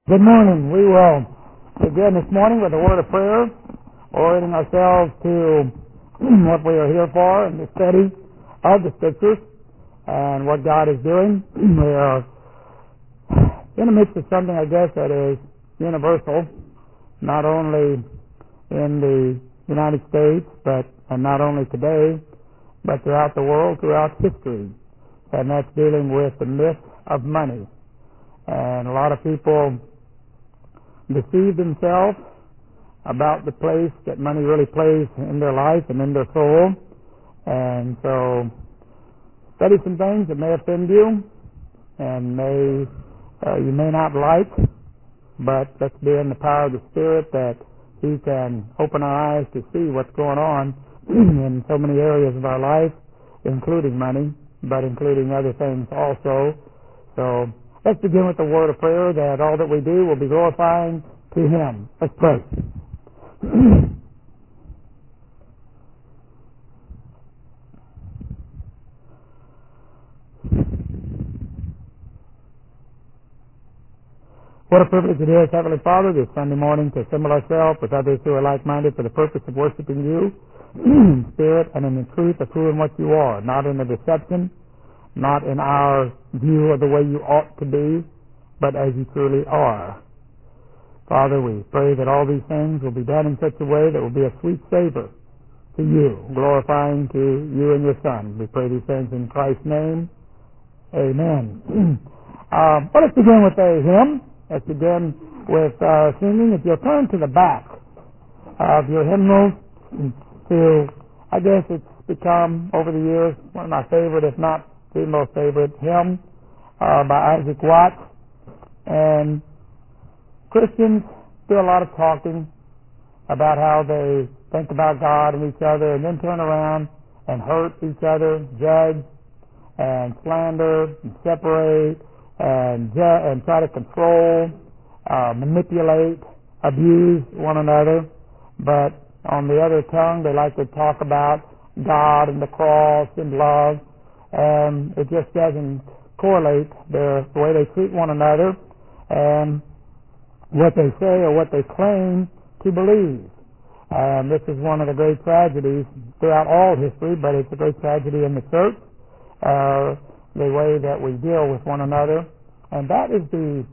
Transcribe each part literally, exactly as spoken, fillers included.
Good morning. We will begin this morning with a word of prayer, orienting ourselves to what we are here for in the study of the Scriptures and what God is doing. We are in the midst of something, I guess, that is universal, not only in the United States, but and not only today, but throughout the world, throughout history, and that's dealing with the myth of money. And a lot of people deceive themselves about the place that money really plays in their life and in their soul. And so study some things that may offend you and may uh, you may not like, but let's be in the power of the Spirit that He can open our eyes to see what's going on in so many areas of our life, including money, but including other things also. So let's begin with the word of prayer that all that we do will be glorifying to Him. Let's pray. What a privilege it is, Heavenly Father, this Sunday morning to assemble ourselves with others who are like-minded for the purpose of worshiping You in spirit and in the truth of who and what You are, not in the deception, not in our view of the way You ought to be, but as You truly are. Father, we pray that all these things will be done in such a way that will be a sweet savor to You, glorifying to You and Your Son. We pray these things in Christ's name. Amen. um, well, let's begin with a hymn. Let's begin with uh, singing. If you'll turn to the back of your hymnals to, I guess it's become, over the years, one of my favorite, if not the most favorite hymn uh, by Isaac Watts. And Christians do a lot of talking about how they think about God and each other and then turn around and hurt each other, judge and slander and separate and ju- and try to control, uh, manipulate, abuse one another. But on the other tongue, they like to talk about God and the cross and love, and it just doesn't correlate the, the way they treat one another and what they say or what they claim to believe. Um, this is one of the great tragedies throughout all history, but it's a great tragedy in the church, uh, the way that we deal with one another. And that is the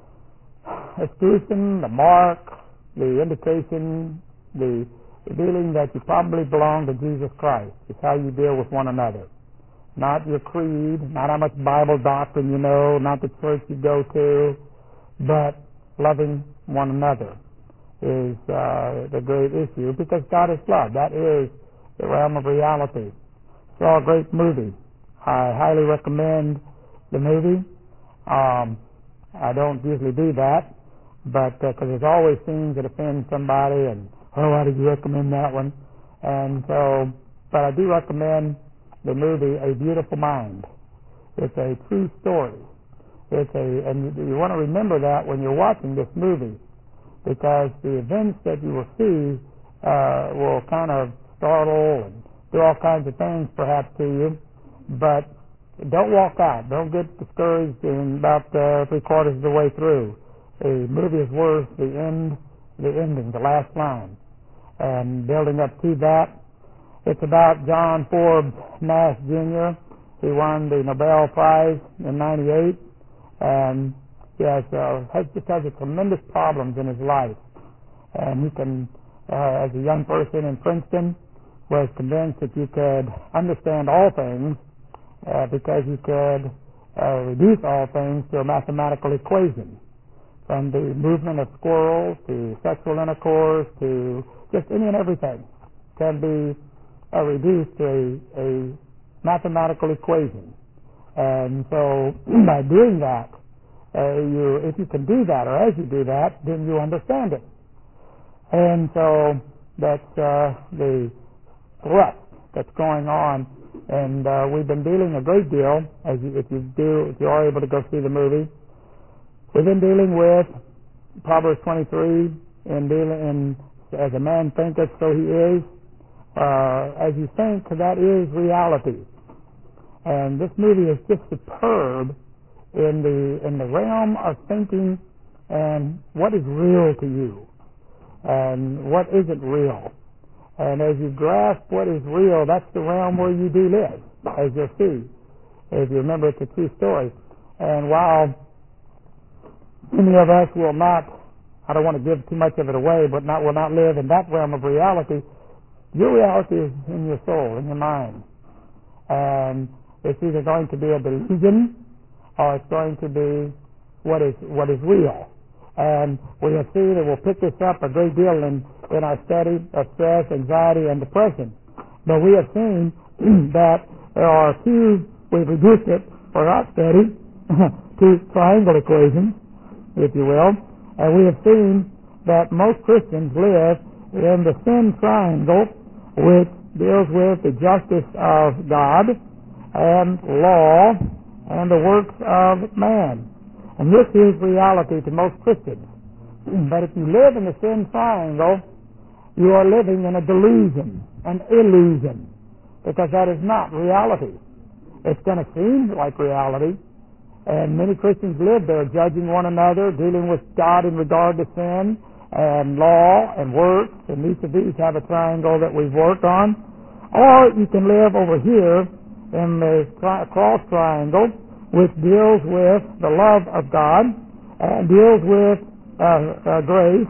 exclusion, the mark, the indication, the revealing that you probably belong to Jesus Christ. It's how you deal with one another. Not your creed, not how much Bible doctrine you know, not the church you go to, but loving one another is uh, the great issue, because God is love. That is the realm of reality. Saw a great movie. I highly recommend the movie. Um, I don't usually do that, but because uh, there's always things that offend somebody, and oh, why did you recommend that one? And so, but I do recommend the movie A Beautiful Mind. It's a true story. It's a, and you, you want to remember that when you're watching this movie, because the events that you will see uh, will kind of startle and do all kinds of things perhaps to you, but don't walk out. Don't get discouraged in about uh, three quarters of the way through. The movie is worth the end, the ending, the last line, and building up to that. It's about John Forbes Nash Junior He won the Nobel Prize in ninety-eight, and he has, uh, has just has a tremendous problems in his life. And he can, uh, as a young person in Princeton, was convinced that you could understand all things uh, because you could uh, reduce all things to a mathematical equation. From the movement of squirrels to sexual intercourse to just any and everything can be uh, reduced to a, a mathematical equation. And so by doing that, uh, you, if you can do that, or as you do that, then you understand it. And so that's uh, the thrust that's going on. And uh, we've been dealing a great deal, as you, if you do, if you are able to go see the movie, we've been dealing with Proverbs twenty-three, and dealing in as a man thinketh, so he is. Uh, as you think, that is reality. And this movie is just superb in the in the realm of thinking and what is real to you, and what isn't real. And as you grasp what is real, that's the realm where you do live, as you'll see. If you remember, it's a true story. And while many of us will not, I don't want to give too much of it away, but not will not live in that realm of reality, your reality is in your soul, in your mind. And it's either going to be a delusion or it's going to be what is what is real. And we have seen, and we'll pick this up a great deal in, in our study of stress, anxiety, and depression. But we have seen that there are two, we've reduced it for our study to triangle equations, if you will. And we have seen that most Christians live in the sin triangle, which deals with the justice of God and law and the works of man. And this is reality to most Christians. But if you live in the sin triangle, you are living in a delusion, an illusion, because that is not reality. It's going to seem like reality, and many Christians live there judging one another, dealing with God in regard to sin and law and works, and each of these have a triangle that we've worked on. Or you can live over here in the tri- cross triangle, which deals with the love of God and deals with uh, uh, grace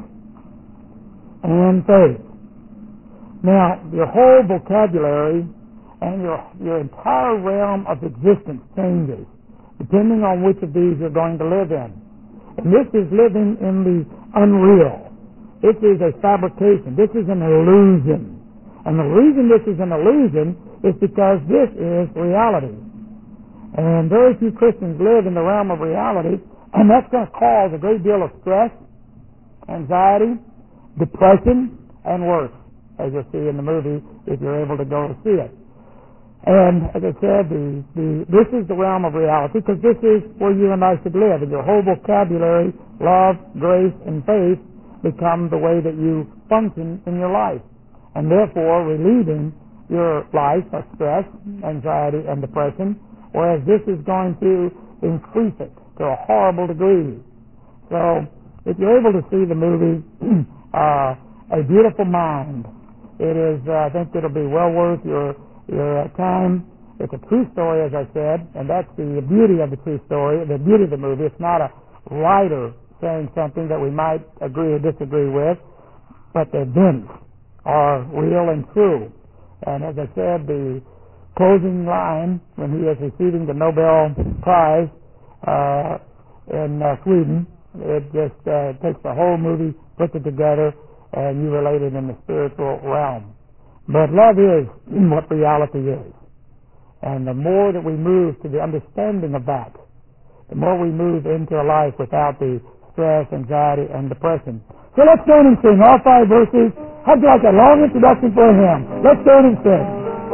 and faith. Now, your whole vocabulary and your your entire realm of existence changes depending on which of these you're going to live in. And this is living in the unreal. This is a fabrication. This is an illusion. And the reason this is an illusion is because this is reality. And very few Christians live in the realm of reality, and that's going to cause a great deal of stress, anxiety, depression, and worse, as you'll see in the movie if you're able to go to see it. And as I said, the, the, this is the realm of reality because this is where you and I should live. And your whole vocabulary, love, grace, and faith become the way that you function in your life. And therefore relieving your life of stress, anxiety, and depression, whereas this is going to increase it to a horrible degree. So if you're able to see the movie, uh, A Beautiful Mind, it is, uh, I think it'll be well worth your your time. It's a true story, as I said, and that's the beauty of the true story, the beauty of the movie. It's not a writer saying something that we might agree or disagree with, but the events are real and true. And as I said, the closing line when he is receiving the Nobel Prize uh, in uh, Sweden, it just uh, takes the whole movie, puts it together, and you relate it in the spiritual realm. But love is what reality is. And the more that we move to the understanding of that, the more we move into a life without the stress, anxiety, and depression. So let's go and sing all five verses. How'd you like a long introduction for him? Let's go and sing.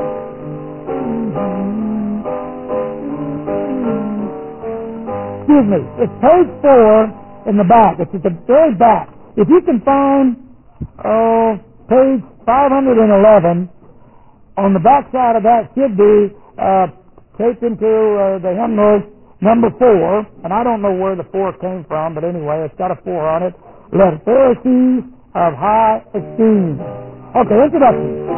Excuse me. It's page four in the back. It's at the very back. If you can find, oh, page five hundred eleven, on the back side of that should be uh, taken to uh, the hymnal number four, and I don't know where the four came from, but anyway, it's got a four on it. Let Pharisees of high esteem. Okay, introduction.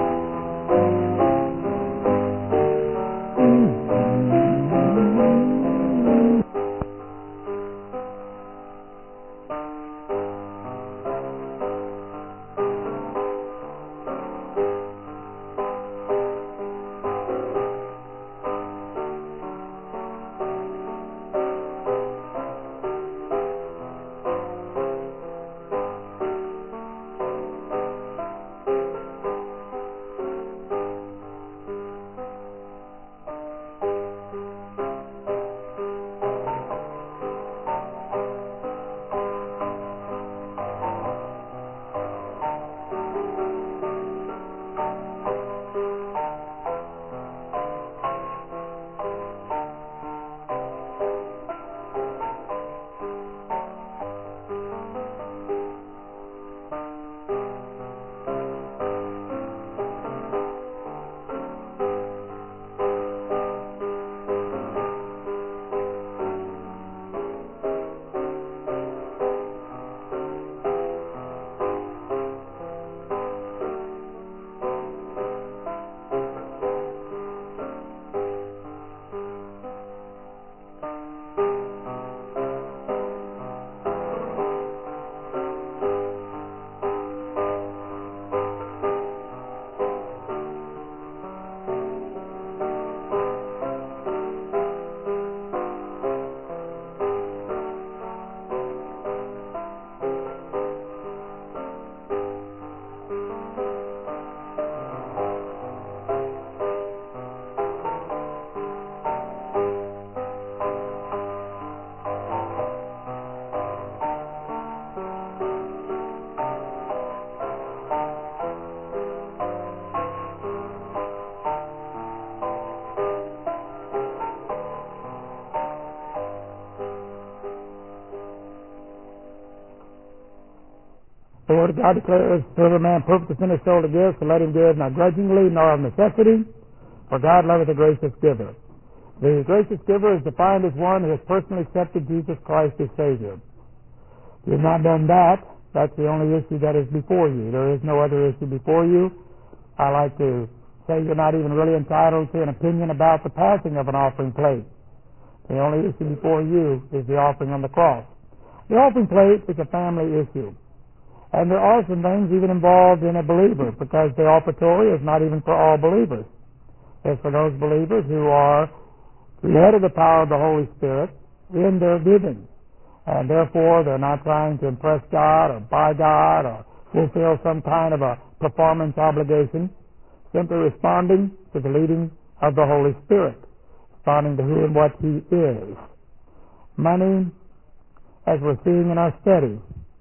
The Word of God declares, "Whoever man purposeth in his soul to give, so let him give, not grudgingly, nor of necessity, for God loveth a gracious giver." The gracious giver is defined as one who has personally accepted Jesus Christ as Savior. If you've not done that, that's the only issue that is before you. There is no other issue before you. I like to say you're not even really entitled to an opinion about the passing of an offering plate. The only issue before you is the offering on the cross. The offering plate is a family issue. And there are some things even involved in a believer, because the offertory is not even for all believers. It's for those believers who are led of the power of the Holy Spirit in their giving. And therefore, they're not trying to impress God or buy God or fulfill some kind of a performance obligation, simply responding to the leading of the Holy Spirit, responding to who and what He is. Money, as we're seeing in our study,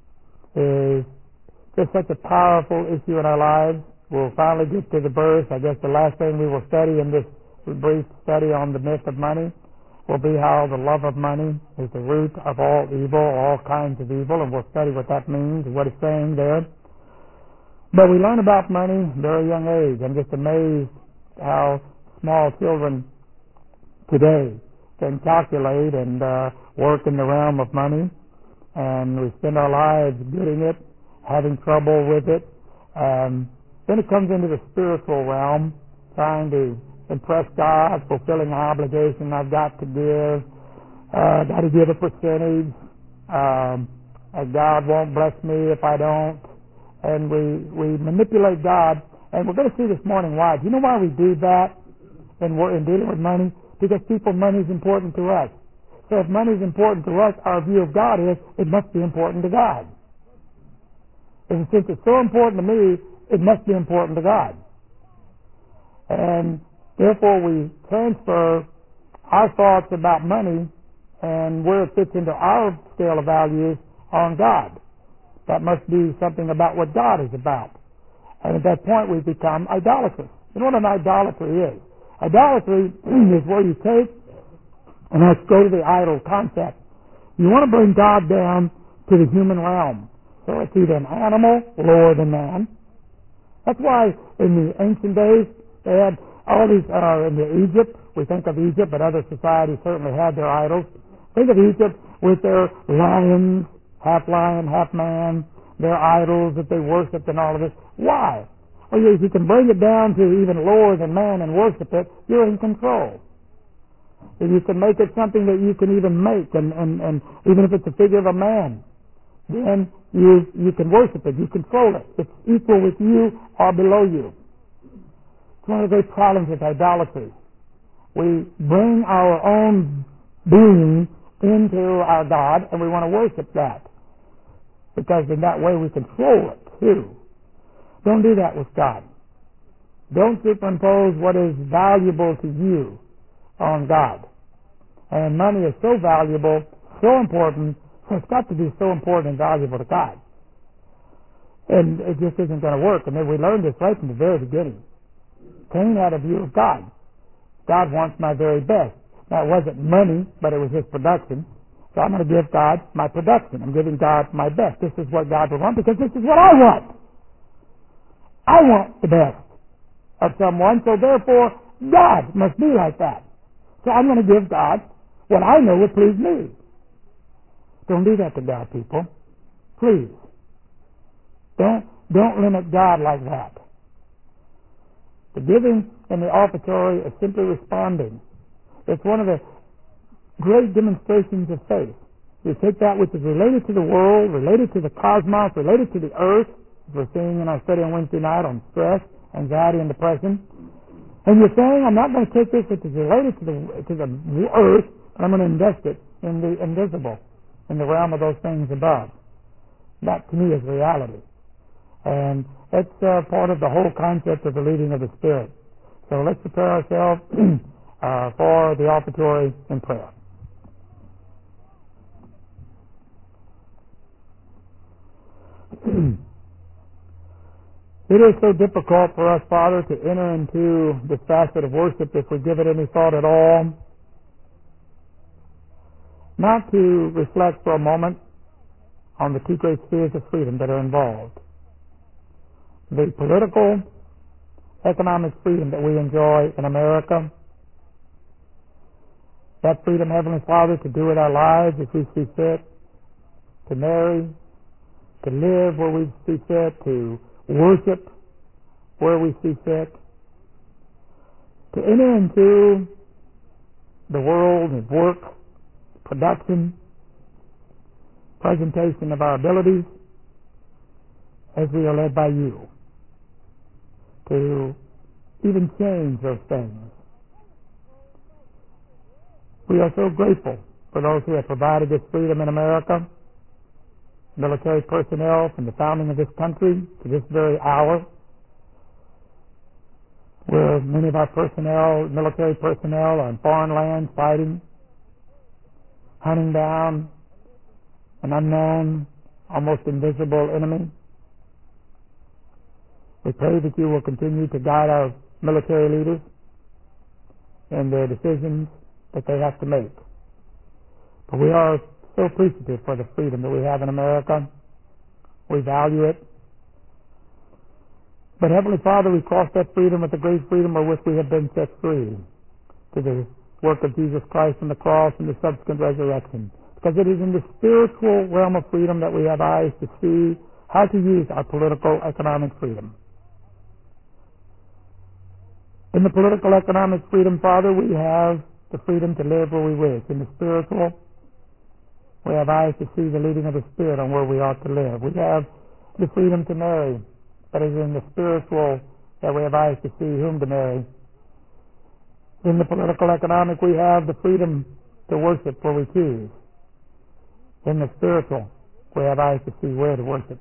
is just such a powerful issue in our lives. We'll finally get to the verse. I guess the last thing we will study in this brief study on the myth of money will be how the love of money is the root of all evil, all kinds of evil, and we'll study what that means and what it's saying there. But we learn about money at a very young age. I'm just amazed how small children today can calculate and uh, work in the realm of money, and we spend our lives getting it, having trouble with it. Um, then it comes into the spiritual realm, trying to impress God, fulfilling an obligation I've got to give, uh, got to give a percentage, um, God won't bless me if I don't, and we, we manipulate God, and we're going to see this morning why. Do you know why we do that in, in dealing with money? Because people, money is important to us. So if money is important to us, our view of God is, it must be important to God. And since it's so important to me, it must be important to God. And therefore we transfer our thoughts about money and where it fits into our scale of values on God. That must be something about what God is about. And at that point we become idolatrous. You know what an idolatry is? Idolatry is where you take, and let's go to the idol concept. You want to bring God down to the human realm. So it's either an animal lower than man. That's why in the ancient days they had all these, uh, in the Egypt, we think of Egypt, but other societies certainly had their idols. Think of Egypt with their lions, half lion, half man, their idols that they worshipped and all of this. Why? Well, if you can bring it down to even lower than man and worship it, you're in control. If you can make it something that you can even make, and, and, and even if it's a figure of a man, then you you can worship it, you control it. It's equal with you or below you. It's one of the great problems with idolatry. We bring our own being into our God, and we want to worship that, because in that way we control it too. Don't do that with God. Don't superimpose what is valuable to you on God. And money is so valuable, so important, so it's got to be so important and valuable to God. And it just isn't going to work. And then we learned this right from the very beginning. Cain had a view of God. God wants my very best. Now, it wasn't money, but it was his production. So I'm going to give God my production. I'm giving God my best. This is what God would want, because this is what I want. I want the best of someone, so therefore God must be like that. So I'm going to give God what I know would please me. Don't do that to God, people. Please. Don't, don't limit God like that. The giving and the offertory is simply responding. It's one of the great demonstrations of faith. You take that which is related to the world, related to the cosmos, related to the earth, as we're seeing in our study on Wednesday night on stress, anxiety, and depression, and you're saying, I'm not going to take this which is related to the, to the earth, and I'm going to invest it in the invisible, in the realm of those things above. That, to me, is reality. And it's uh, part of the whole concept of the leading of the Spirit. So let's prepare ourselves uh, for the offertory in prayer. It is so difficult for us, Father, to enter into this facet of worship if we give it any thought at all. Not to reflect for a moment on the two great spheres of freedom that are involved. The political, economic freedom that we enjoy in America, that freedom, Heavenly Father, to do with our lives as we see fit, to marry, to live where we see fit, to worship where we see fit, to enter into the world of work, production, presentation of our abilities as we are led by you, to even change those things. We are so grateful for those who have provided this freedom in America, military personnel from the founding of this country to this very hour, where many of our personnel, military personnel, are in foreign lands fighting, hunting down an unknown, almost invisible enemy. We pray that you will continue to guide our military leaders in their decisions that they have to make. But we are so appreciative for the freedom that we have in America. We value it. But Heavenly Father, we cross that freedom with the great freedom with which we have been set free to the work of Jesus Christ on the cross and the subsequent resurrection. Because it is in the spiritual realm of freedom that we have eyes to see how to use our political economic freedom. In the political economic freedom, Father, we have the freedom to live where we wish. In the spiritual, we have eyes to see the leading of the Spirit on where we ought to live. We have the freedom to marry. That is in the spiritual that we have eyes to see whom to marry. In the political economic, we have the freedom to worship where we choose. In the spiritual, we have eyes to see where to worship.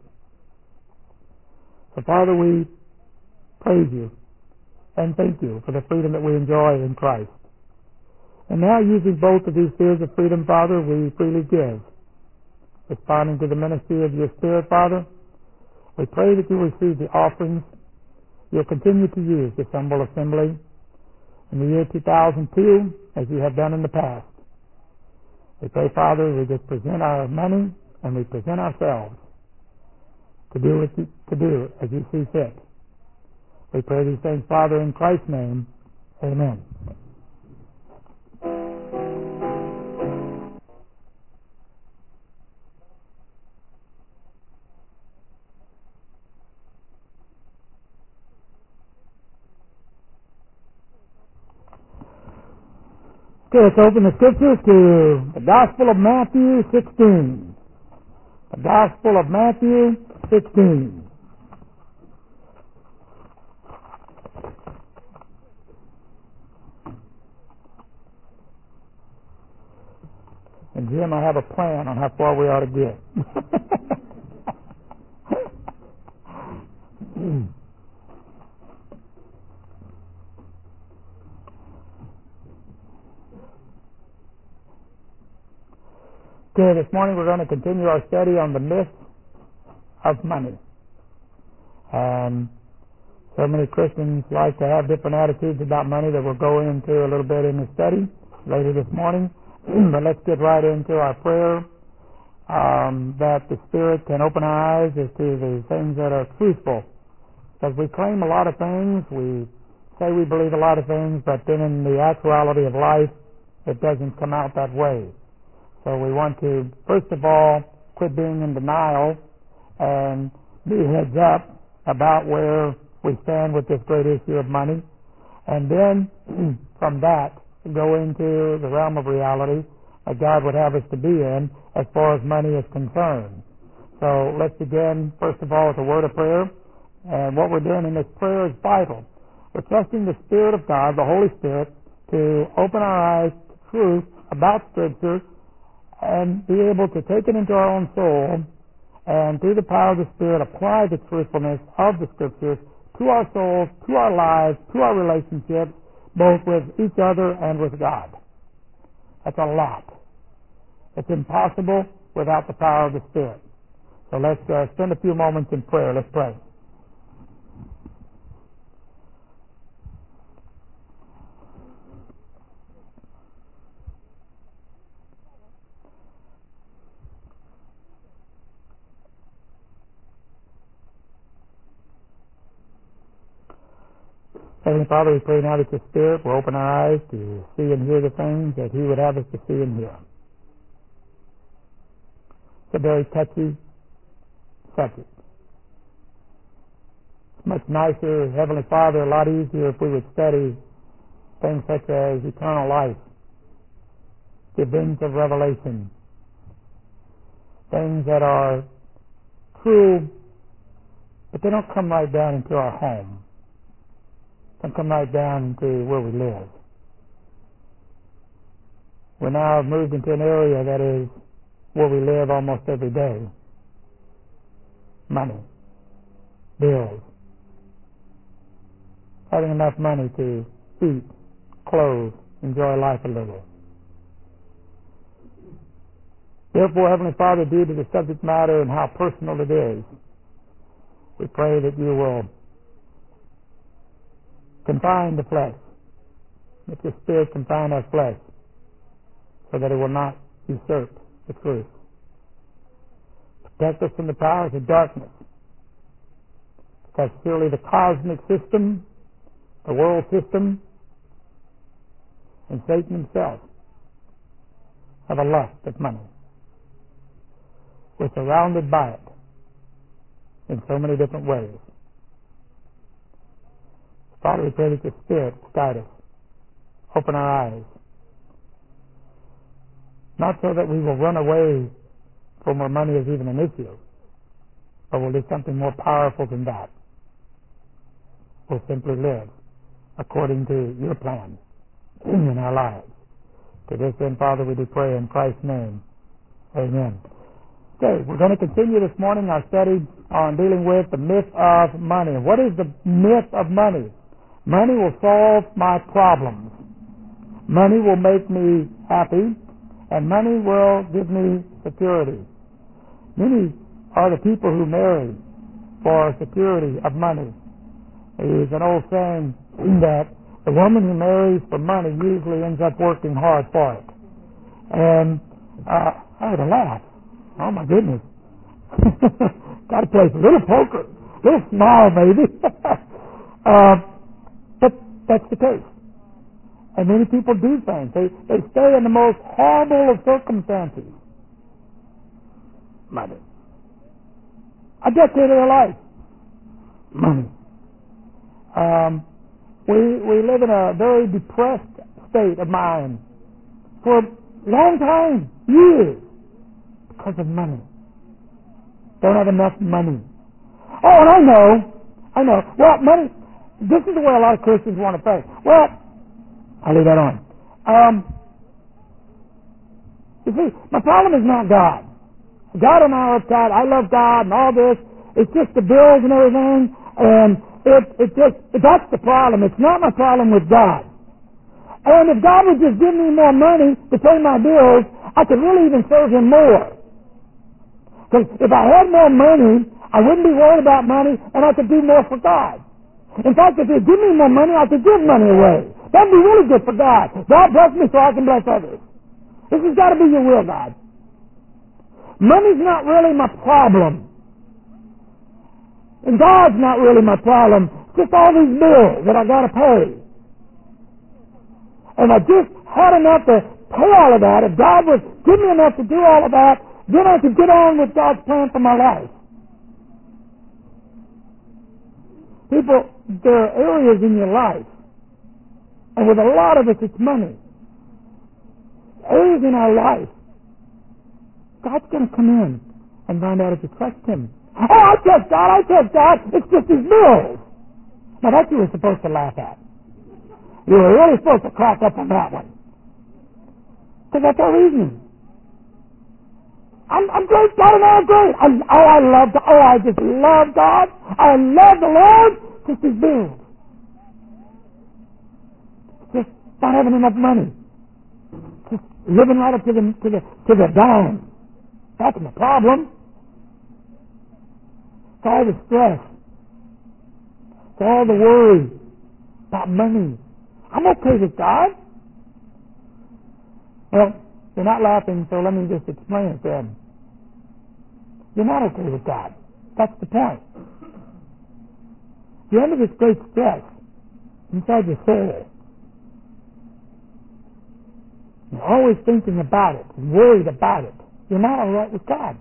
So, Father, we praise you and thank you for the freedom that we enjoy in Christ. And now, using both of these spheres of freedom, Father, we freely give. Responding to the ministry of your Spirit, Father, we pray that you receive the offerings you'll continue to use this humble assembly in the year two thousand two as you have done in the past. We pray, Father, we just present our money and we present ourselves to do what you, to do as you see fit. We pray these things, Father, in Christ's name. Amen. Okay, let's open the scriptures to the Gospel of Matthew sixteen. The Gospel of Matthew sixteen. And Jim, I have a plan on how far we ought to get. Okay, this morning we're going to continue our study on the myth of money. And so many Christians like to have different attitudes about money that we'll go into a little bit in the study later this morning. But let's get right into our prayer, um, that the Spirit can open our eyes as to the things that are truthful. Because we claim a lot of things, we say we believe a lot of things, but then in the actuality of life, it doesn't come out that way. So we want to, first of all, quit being in denial and be heads up about where we stand with this great issue of money. And then, from that, go into the realm of reality that God would have us to be in as far as money is concerned. So let's begin, first of all, with a word of prayer. And what we're doing in this prayer is vital. We're trusting the Spirit of God, the Holy Spirit, to open our eyes to truth about Scripture and be able to take it into our own soul and through the power of the Spirit apply the truthfulness of the Scriptures to our souls, to our lives, to our relationships, both with each other and with God. That's a lot. It's impossible without the power of the Spirit. So let's uh, spend a few moments in prayer. Let's pray. Heavenly Father, we pray now that your Spirit will open our eyes to see and hear the things that He would have us to see and hear. It's a very touchy subject. It's much nicer, Heavenly Father, a lot easier if we would study things such as eternal life, the events of revelation, things that are true, but they don't come right down into our home. They don't come right down into where we live. We're now moved into an area that is where we live almost every day. Money, bills, having enough money to eat, clothe, enjoy life a little. Therefore, Heavenly Father, due to the subject matter and how personal it is, we pray that you will confine the flesh, that your Spirit confine our flesh, so that it will not usurp the truth. Protect us from the powers of darkness, because surely the cosmic system, the world system, and Satan himself have a lust of money. We're surrounded by it in so many different ways. Father, we pray that your Spirit guide us, open our eyes, not so that we will run away from where money is even an issue, but we'll do something more powerful than that. We'll simply live according to your plan in our lives. To this end, Father, we do pray in Christ's name. Amen. Okay, we're going to continue this morning our study on dealing with the myth of money. What is the myth of money? Money will solve my problems. Money will make me happy, and money will give me security. Many are the people who marry for security of money. It is an old saying that the woman who marries for money usually ends up working hard for it. And uh, I had a laugh. Oh my goodness. Got to play a little poker, a little smile maybe. uh, but that's the case. And many people do things. They, they stay in the most horrible of circumstances. Money. A decade of their life. Money. Um, we, we live in a very depressed state of mind for a long time, years, because of money. Don't have enough money. Oh, and I know, I know. Well, money, this is the way a lot of Christians want to think. Well, I'll leave that on. Um, you see, my problem is not God. God and I are God. I love God and all this. It's just the bills and everything, and it it just that's the problem. It's not my problem with God. And if God would just give me more money to pay my bills, I could really even serve Him more. Because if I had more money, I wouldn't be worried about money, and I could do more for God. In fact, if He'd give me more money, I could give money away. That'd be really good for God. God bless me so I can bless others. This has got to be your will, God. Money's not really my problem. And God's not really my problem. It's just all these bills that I got to pay. And I just had enough to pay all of that. If God would give me enough to do all of that, then I could get on with God's plan for my life. People, there are areas in your life, and with a lot of us it's money. Areas in our life, God's going to come in and find out if you trust Him. Oh, I trust God, I trust God. It's just His bills. Now that you were supposed to laugh at. You were really supposed to crack up on that one. Because that's our reason. I'm, I'm great, God, and I'm great. I, oh, I love God. Oh, I just love God. I love the Lord. Just His bills. Just not having enough money. Just living right up to the to the to the dime. That's my problem. It's all the stress. It's all the worry about money. I'm okay with God. Well, you're not laughing, so let me just explain it then. You're not okay with God. That's the point. You're under this great stress. inside your soul. You're always thinking about it, worried about it. You're not all right with God.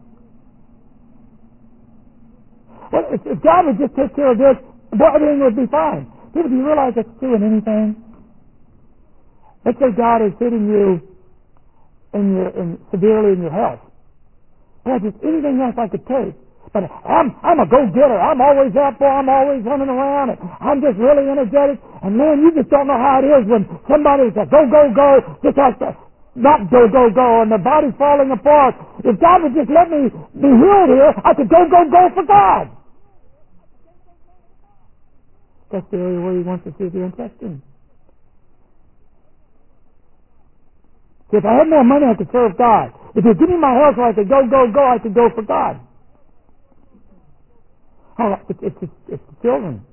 Well, if, if God would just take care of this, everything would be fine. People, do you realize that's true in anything? Let's say God is hitting you in your, in, severely in your health. Well, just anything else I could take. But I'm, I'm a go-getter. I'm always up there. I'm always running around. And I'm just really energetic. And man, you just don't know how it is when somebody's a go, go, go, just like the, not go, go, go, and the body's falling apart. If God would just let me be healed here, I could go, go, go for God. That's the area where He wants to see if you're interested. If I had more money, I could serve God. If you give me my health so I could go, go, go, I could go for God. Oh, it's, it's, it's, it's the children.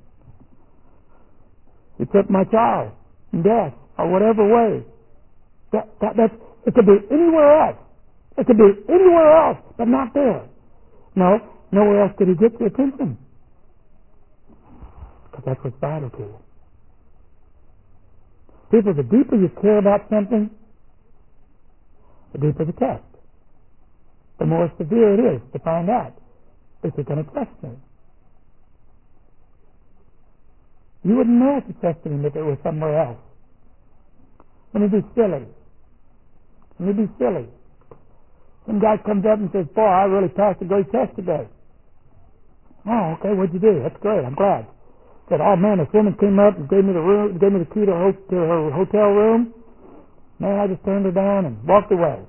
You took my child in death or whatever way. That, that, that's, it could be anywhere else. It could be anywhere else, but not there. No, nowhere else could He get your attention. Because that's what's vital to you. People, the deeper you care about something, the deeper the test. The more severe it is to find out if you're going to trust me. You wouldn't know if you trusted Him if it was somewhere else. Let me be silly. Let me be silly. Some guy comes up and says, boy, I really passed a great test today. Oh, okay, what'd you do? That's great, I'm glad. Said, oh man, this woman came up and gave me the room, gave me the key to her, to her hotel room. Man, I just turned her down and walked away.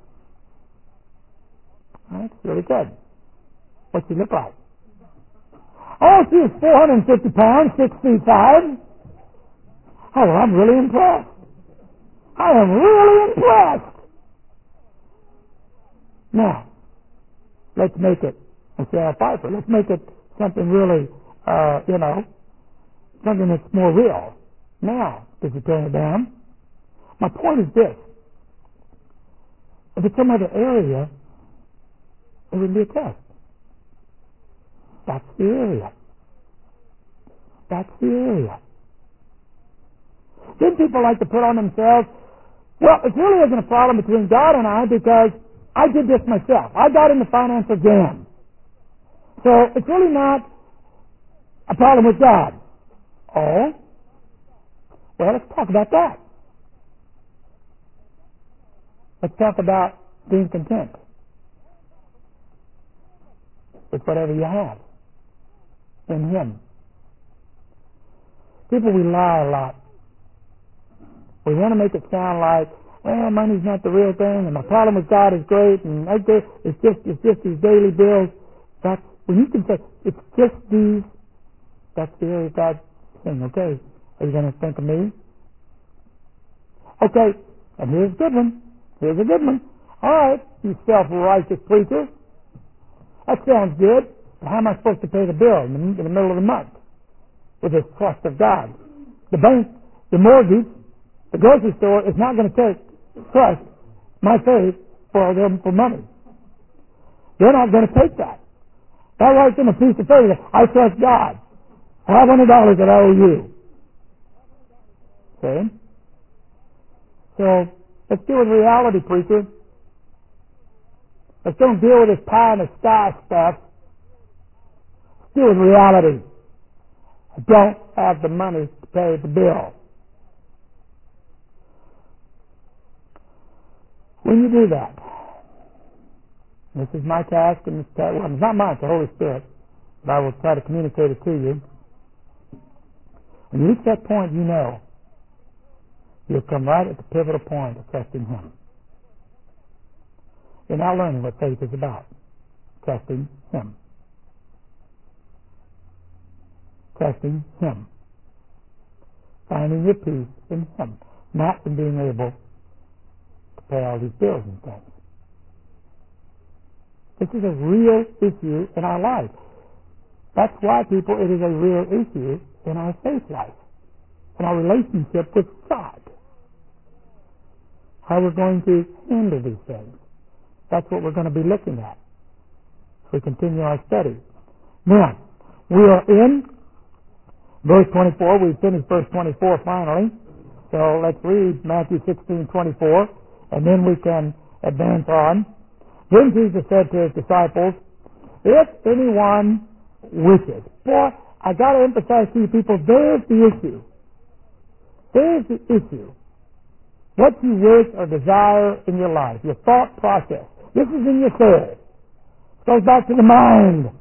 That's really good. What's she look like? Oh, she was four hundred fifty pounds, six feet five. Oh, well, I'm really impressed. I am really impressed. Now, let's make it a Sarah Piper. Let's make it something really, uh, you know, something that's more real. Now, did you turn it down? My point is this. If it's some other area, it would be a test. That's the area. That's the area. Then people like to put on themselves, well, it really isn't a problem between God and I because I did this myself. I got in the financial jam. So it's really not a problem with God. Oh? Well, let's talk about that. Let's talk about being content with whatever you have in Him. People, we lie a lot. We want to make it sound like, well, money's not the real thing, and my problem with God is great, and I guess it's just it's just these daily bills. That's when you can say it's just these. That's the area of God saying, okay, are you going to think of me? Okay, and here's a good one. Here's a good one. All right, you self-righteous preacher. That sounds good. But how am I supposed to pay the bill in the, in the middle of the month with this trust of God? The bank, the mortgage, the grocery store is not going to take trust, my faith, for them for money. They're not going to take that. That writes in a piece of paper, I trust God. five hundred dollars that I owe you. Okay? So, let's deal with reality, preacher. Let's don't deal with this pie in the sky stuff. Let's deal with reality. I don't have the money to pay the bill. When you do that, this is my task, and it's, well, it's not mine, it's the Holy Spirit, but I will try to communicate it to you. When you reach that point, you know you'll come right at the pivotal point of trusting Him. You're now learning what faith is about. Trusting Him. Trusting Him. Finding your peace in Him. Not in being able to pay all these bills and things. This is a real issue in our life. That's why, people, it is a real issue in our faith life. In our relationship with God. How we're going to handle these things. That's what we're going to be looking at as we continue our study. Now, we are in Verse twenty-four, we finished verse twenty-four finally. So let's read Matthew sixteen twenty-four, and then we can advance on. Then Jesus said to his disciples, if anyone wishes. Boy, I got to emphasize to you people, there's the issue. There's the issue. What you wish or desire in your life, your thought process. This is in your soul. It goes back to the mind.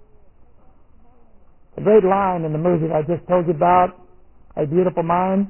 A great line in the movie I just told you about, A Beautiful Mind.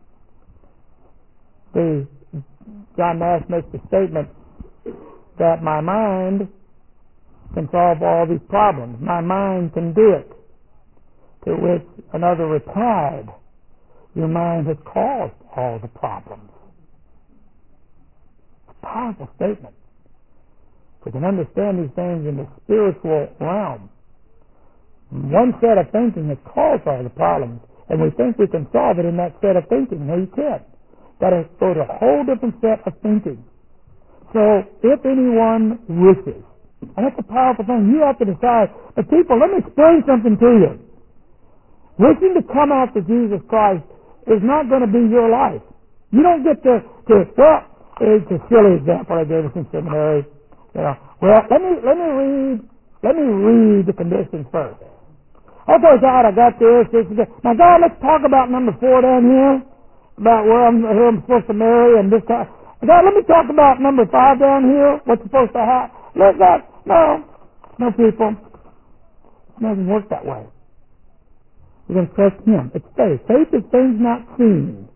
The John Nash makes the statement that my mind can solve all these problems. My mind can do it. To which another replied, your mind has caused all the problems. It's a powerful statement. We can understand these things in the spiritual realm. One set of thinking has caused all the problems, and we think we can solve it in that set of thinking. No, you can't. Got to go to a whole different set of thinking. So, if anyone wishes, and that's a powerful thing, you have to decide. But people, let me explain something to you. Wishing to come after Jesus Christ is not going to be your life. You don't get to, to well, it's a silly example I gave us in seminary. You know, well, let me let me read let me read the conditions first. Okay, God, I got this, this, this. Now, God, let's talk about number four down here, about where I'm, who I'm supposed to marry, and this kind. God, let me talk about number five down here. What's supposed to happen? Let that. No, no, people. It doesn't work that way. You're going to trust Him. It's faith. Faith is things not seen.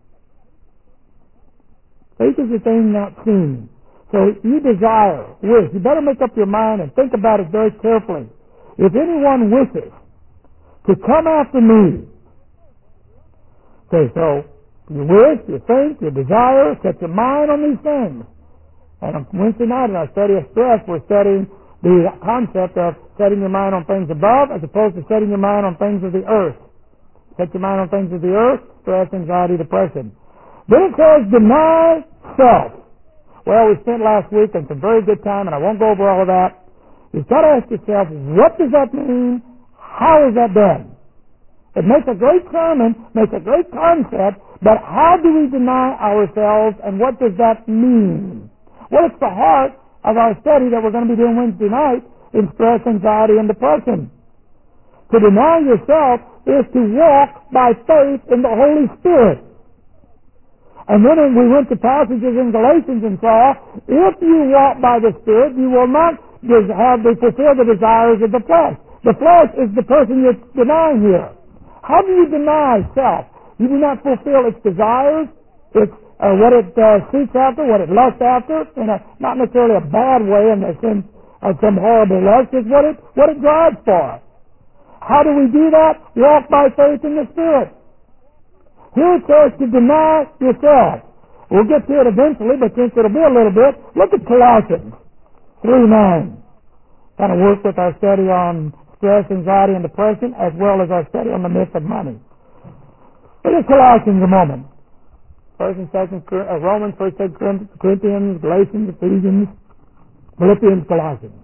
Faith is the thing not seen. So you desire, wish. You better make up your mind and think about it very carefully. If anyone wishes to come after me, okay, so you wish, you think, you desire, set your mind on these things. And on Wednesday night in our study of stress, we're studying the concept of setting your mind on things above as opposed to setting your mind on things of the earth. Set your mind on things of the earth, stress, anxiety, depression. Then it says, deny self. Well, we spent last week in some very good time, and I won't go over all of that. You've got to ask yourself, what does that mean? How is that done? It makes a great sermon, makes a great concept, but how do we deny ourselves, and what does that mean? Well, it's the heart of our study that we're going to be doing Wednesday night in stress, anxiety, and depression. To deny yourself is to walk by faith in the Holy Spirit. And then we went to passages in Galatians and saw, if you walk by the Spirit, you will not have to fulfill the desires of the flesh. The flesh is the person you're denying here. How do you deny self? You do not fulfill its desires, its uh, what it uh, seeks after, what it lusts after, in a not necessarily a bad way in the sense of some horrible lust, is what it what it drives for. How do we do that? Walk by faith in the Spirit. Here it says to deny yourself. We'll get to it eventually, but since it'll be a little bit, look at Colossians three nine. Kind of work with our study on stress, anxiety, and depression, as well as our study on the myth of money. Look at Colossians a moment. First and second, uh, Romans, First, Second Corinthians, Galatians, Ephesians, Philippians, Colossians.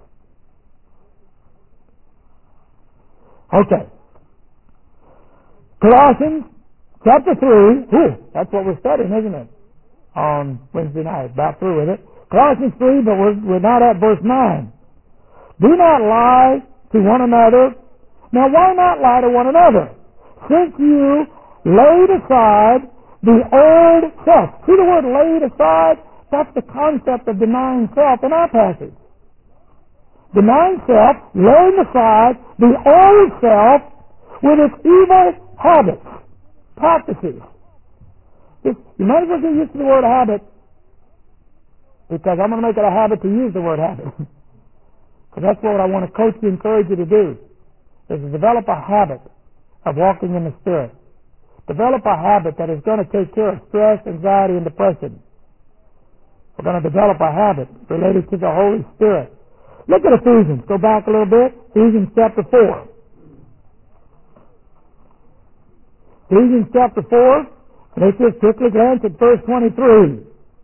Okay. Colossians chapter three. Ooh, that's what we're studying, isn't it? On Wednesday night. About through with it. Colossians three, but we're, we're not at verse nine. Do not lie to one another. Now, why not lie to one another? Since you laid aside the old self. See the word laid aside? That's the concept of denying self in our passage. Denying self, laying aside the old self with its evil habits, practices. It's, you might as well get used to the word habit, because I'm going to make it a habit to use the word habit. Because that's what I want to coach you, encourage you to do, is to develop a habit of walking in the Spirit. Develop a habit that is going to take care of stress, anxiety, and depression. We're going to develop a habit related to the Holy Spirit. Look at Ephesians. Go back a little bit. Ephesians chapter four. Ephesians chapter four. And let's just quickly glance at verse twenty-three.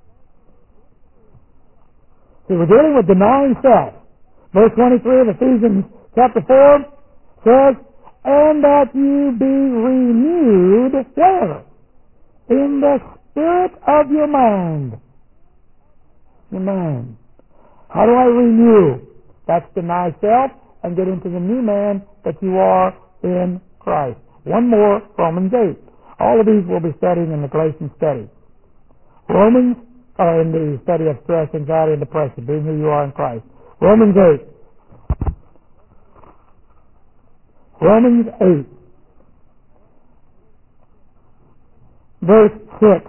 See, we're dealing with denying self. Verse twenty-three of Ephesians chapter four says, and that you be renewed, where? In the spirit of your mind. Your mind. How do I renew? That's deny self and get into the new man that you are in Christ. One more, Romans eight. All of these we'll be studying in the Galatians study. Romans, or in the study of stress, anxiety, and depression, being who you are in Christ. Romans eight. Romans eight. Verse six.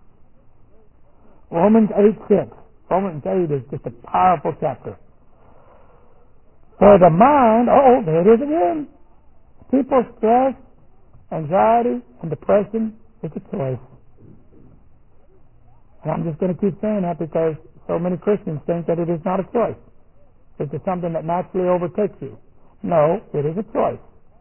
Romans eight six. Romans eight is just a powerful chapter. For the mind, oh, there it is again. People's stress, anxiety, and depression is a choice. And I'm just going to keep saying that because so many Christians think that it is not a choice. It's just something that naturally overtakes you. No, it is a choice.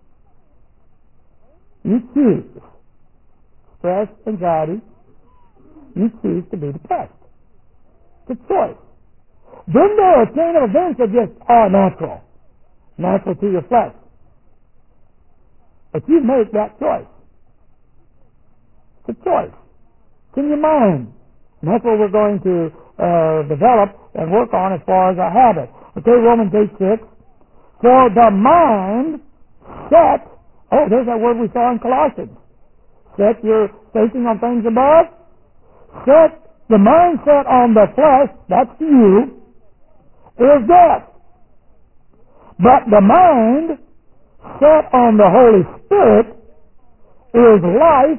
You choose stress, anxiety. You choose to be depressed. It's a choice. Then there are a chain of events that just are natural. Natural to your flesh. But you make that choice. It's a choice. It's in your mind. And that's what we're going to uh, develop and work on as far as our habit. Okay, Romans eight six. For the mind set, oh, there's that word we saw in Colossians. Set your thinking on things above. Set the mind set on the flesh, that's you, is death. But the mind set on the Holy Spirit is life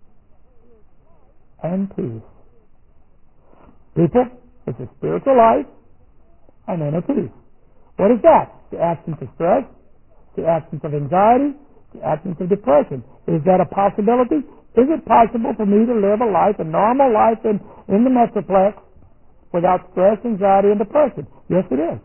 and peace. People, it's a spiritual life and inner peace. What is that? The absence of stress, the absence of anxiety, the absence of depression. Is that a possibility? Is it possible for me to live a life, a normal life in, in the Metroplex without stress, anxiety, and depression? Yes, it is.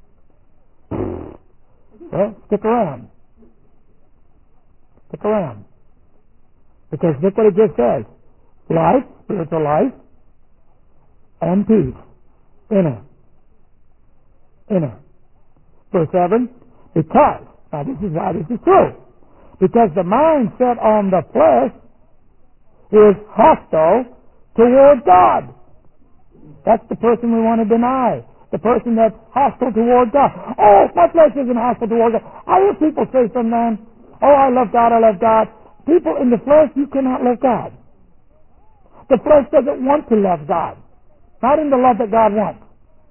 Well, stick around. Stick around. Because look what it just says. Life, spiritual life, and peace. Inner. Inner. Verse seven, because, now this is why this is true. Because the mind set on the flesh is hostile toward God. That's the person we want to deny. The person that's hostile toward God. Oh, my flesh isn't hostile toward God. I hear people say sometimes, oh, I love God, I love God. People in the flesh, you cannot love God. The flesh doesn't want to love God. Not in the love that God wants.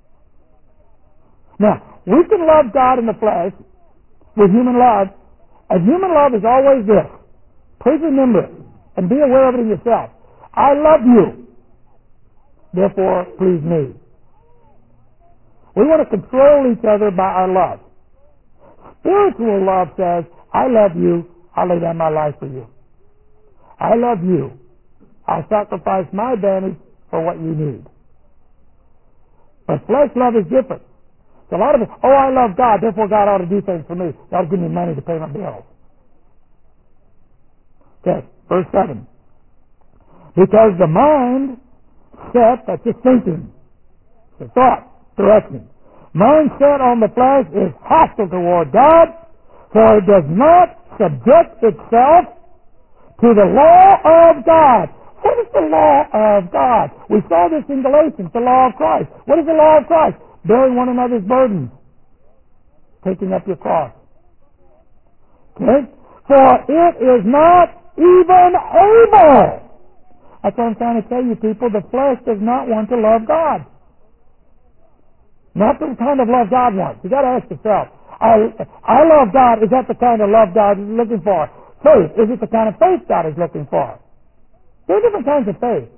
Now, we can love God in the flesh with human love, and human love is always this. Please remember it, and be aware of it in yourself. I love you, therefore please me. We want to control each other by our love. Spiritual love says, I love you, I'll lay down my life for you. I love you, I'll sacrifice my advantage for what you need. But flesh love is different. So a lot of it, oh, I love God, therefore God ought to do things for me. He ought to give me money to pay my bills. Okay, verse seven. Because the mind set, that's just thinking, the thought, direction. Mind set on the flesh is hostile toward God, for it does not subject itself to the law of God. What is the law of God? We saw this in Galatians, the law of Christ. What is the law of Christ? Bearing one another's burdens. Taking up your cross. Okay? For it is not even able. That's what I'm trying to tell you, people. The flesh does not want to love God. Not the kind of love God wants. You got to ask yourself, I, I love God. Is that the kind of love God is looking for? Faith. Is it the kind of faith God is looking for? There are different kinds of faith.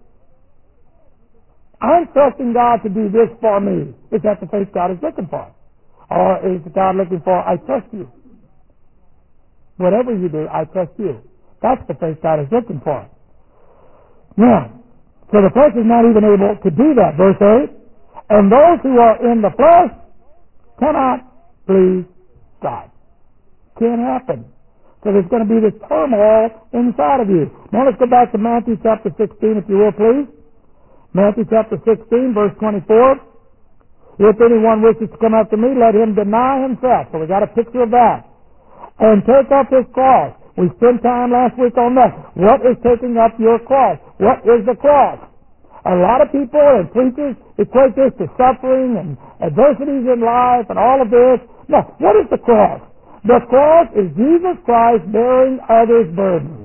I'm trusting God to do this for me. Is that the faith God is looking for? Or is God looking for, I trust you? Whatever you do, I trust you. That's the faith God is looking for. Now, so the flesh is not even able to do that. Verse eight, and those who are in the flesh cannot please God. Can't happen. So there's going to be this turmoil inside of you. Now let's go back to Matthew chapter sixteen, if you will, please. Matthew chapter sixteen, verse twenty-four. If anyone wishes to come after me, let him deny himself. So we got a picture of that. and take up his cross. We spent time last week on that. What is taking up your cross? What is the cross? A lot of people and preachers equate this to suffering and adversities in life and all of this. No, what is the cross? The cross is Jesus Christ bearing others' burdens.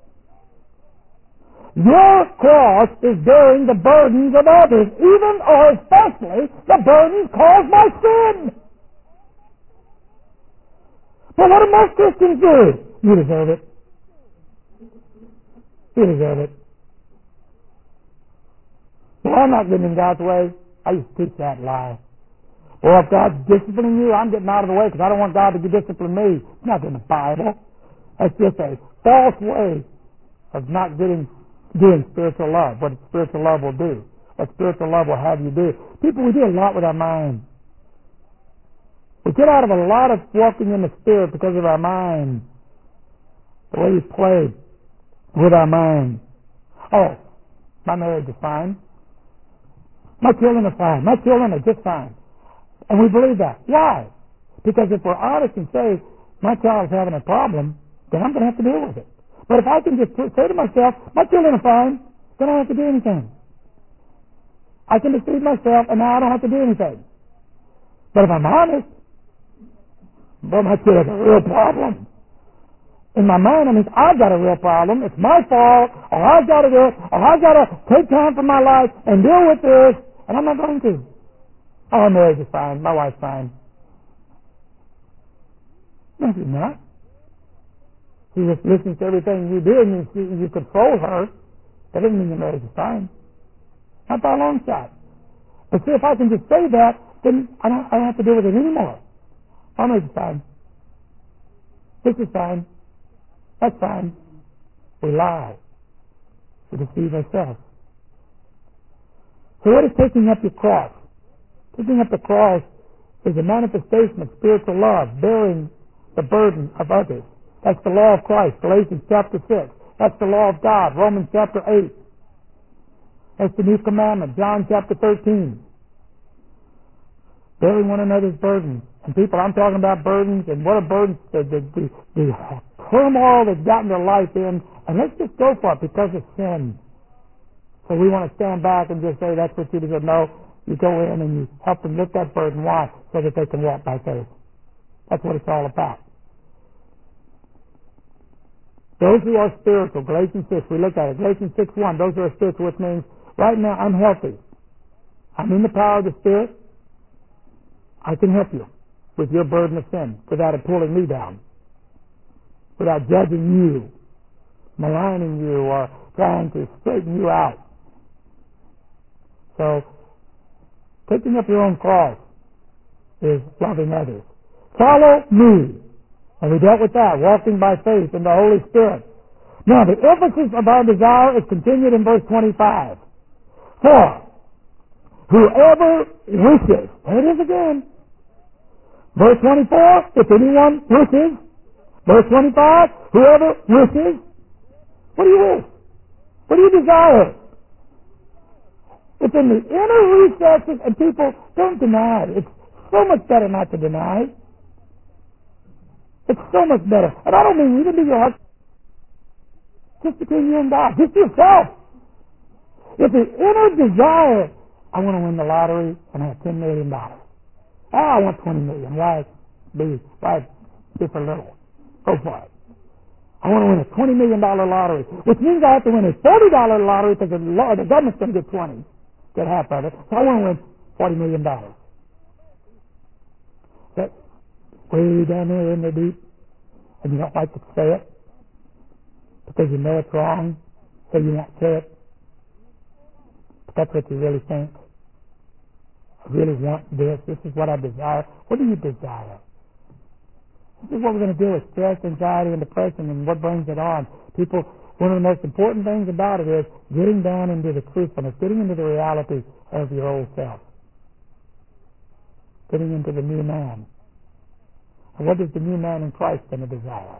Your cross is bearing the burdens of others, even or especially the burdens caused by sin. But what do most Christians do? You deserve it. You deserve it. Well, I'm not getting in God's way. I used to teach that lie. Well, if God's disciplining you, I'm getting out of the way because I don't want God to discipline me. It's not in the Bible. That's just a false way of not getting doing spiritual love. What spiritual love will do. What spiritual love will have you do. People, we do a lot with our mind. We get out of a lot of walking in the Spirit because of our mind. The way we play with our mind. Oh, my marriage is fine. My children are fine. My children are just fine. And we believe that. Why? Because if we're honest and say, my child's having a problem, then I'm going to have to deal with it. But if I can just say to myself, my children are fine, then I don't have to do anything. I can deceive myself, and now I don't have to do anything. But if I'm honest, well, my kid has a real problem. In my mind, I mean, I've got a real problem. It's my fault, or I've got to do it, or I've got to take time from my life and deal with this, and I'm not going to. Oh, our marriage is fine. My wife's fine. No, she's not. She just listens to everything you do, and you, you control her. That doesn't mean your marriage is fine. Not by a long shot. But see, if I can just say that, then I don't, I don't have to deal with it anymore. Our marriage is fine. This is fine. That's fine. We lie. We deceive ourselves. So what is taking up your cross? Taking up the cross is a manifestation of spiritual love, bearing the burden of others. That's the law of Christ, Galatians chapter six. That's the law of God, Romans chapter eight. That's the new commandment, John chapter thirteen. Bearing one another's burdens. And people, I'm talking about burdens, and what are burdens? The, the, the, the turmoil that's gotten their life in, and let's just go for it because of sin. So we want to stand back and just say, that's what you deserve. No, you go in and you help them lift that burden. Why? So that they can walk by faith. That's what it's all about. Those who are spiritual, Galatians six, we look at it. Galatians six one, those who are spiritual, which means right now I'm healthy. I'm in the power of the Spirit. I can help you with your burden of sin without it pulling me down, without judging you, maligning you, or trying to straighten you out. So, taking up your own cross is loving others. Follow me. And we dealt with that, walking by faith in the Holy Spirit. Now, the emphasis of our desire is continued in verse twenty-five. For whoever wishes, there it is again. Verse twenty-four, if anyone wishes. Verse twenty-five, whoever wishes. What do you wish? What do you desire? It's in the inner recesses, and people don't deny it. It's so much better not to deny it. It's so much better. And I don't mean even to your heart. Just between you and God. Just yourself. If the inner desire, I want to win the lottery and have ten million dollars. Oh, I want twenty million dollars. Why be, why be for little? Go for it. I want to win a twenty million dollars lottery, which means I have to win a forty dollars lottery because the, the government's going to get twenty, get half of it. So I want to win forty million dollars. That way down there in the deep, and you don't like to say it because you know it's wrong, so you won't say it. But that's what you really think. I really want this. This is what I desire. What do you desire? This is what we're going to do with stress, anxiety, and depression, and what brings it on. People, one of the most important things about it is getting down into the truthfulness, getting into the reality of your old self, getting into the new man. And what is the new man in Christ going to desire?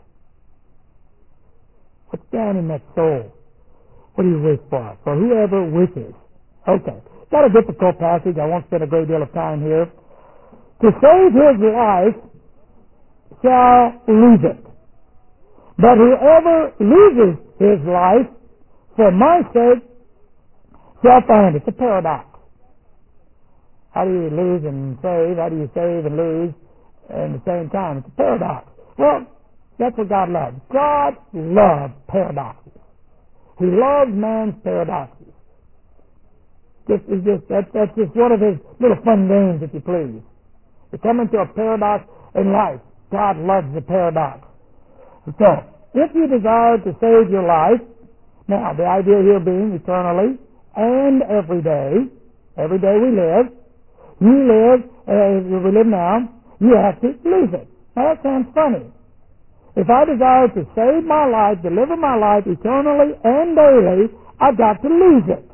What's down in that soul? What do you wish for? For whoever wishes. Okay. Not a difficult passage. I won't spend a great deal of time here. To save his life, shall lose it. But whoever loses his life for my sake shall find it. It's a paradox. How do you lose and save? How do you save and lose at the same time? It's a paradox. Well, that's what God loves. God loves paradoxes. He loves man's paradoxes. Just, it's just, that's, that's just one of his little fun games, if you please. You come into a paradox in life. God loves the paradox. So, if you desire to save your life, now the idea here being eternally and every day, every day we live, you live, uh, we live now, you have to lose it. Now that sounds funny. If I desire to save my life, deliver my life eternally and daily, I've got to lose it.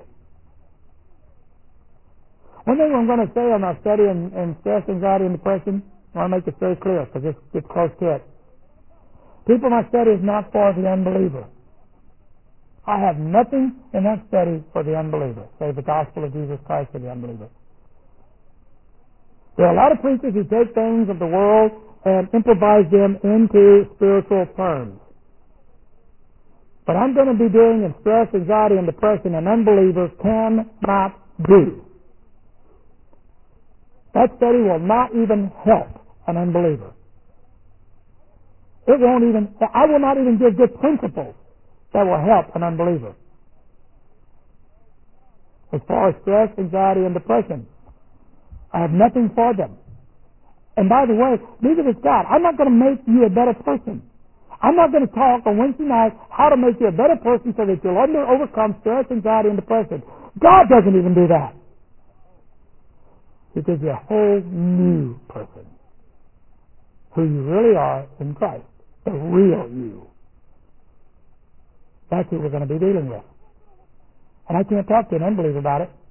One thing I'm going to say on our study in, in stress, anxiety, and depression, I want to make it very clear because it's, it's close to it. People, my study is not for the unbeliever. I have nothing in that study for the unbeliever, save the gospel of Jesus Christ for the unbeliever. There are a lot of preachers who take things of the world and improvise them into spiritual terms. What I'm going to be doing in stress, anxiety, and depression, an unbeliever cannot do. That study will not even help an unbeliever. It won't even, I will not even give good principles that will help an unbeliever. As far as stress, anxiety, and depression, I have nothing for them. And by the way, neither does God. I'm not going to make you a better person. I'm not going to talk on Wednesday night how to make you a better person so that you'll under, overcome stress, anxiety, and depression. God doesn't even do that. He gives you a whole new person, who you really are in Christ, the real you. That's who we're going to be dealing with. And I can't talk to an unbeliever about it.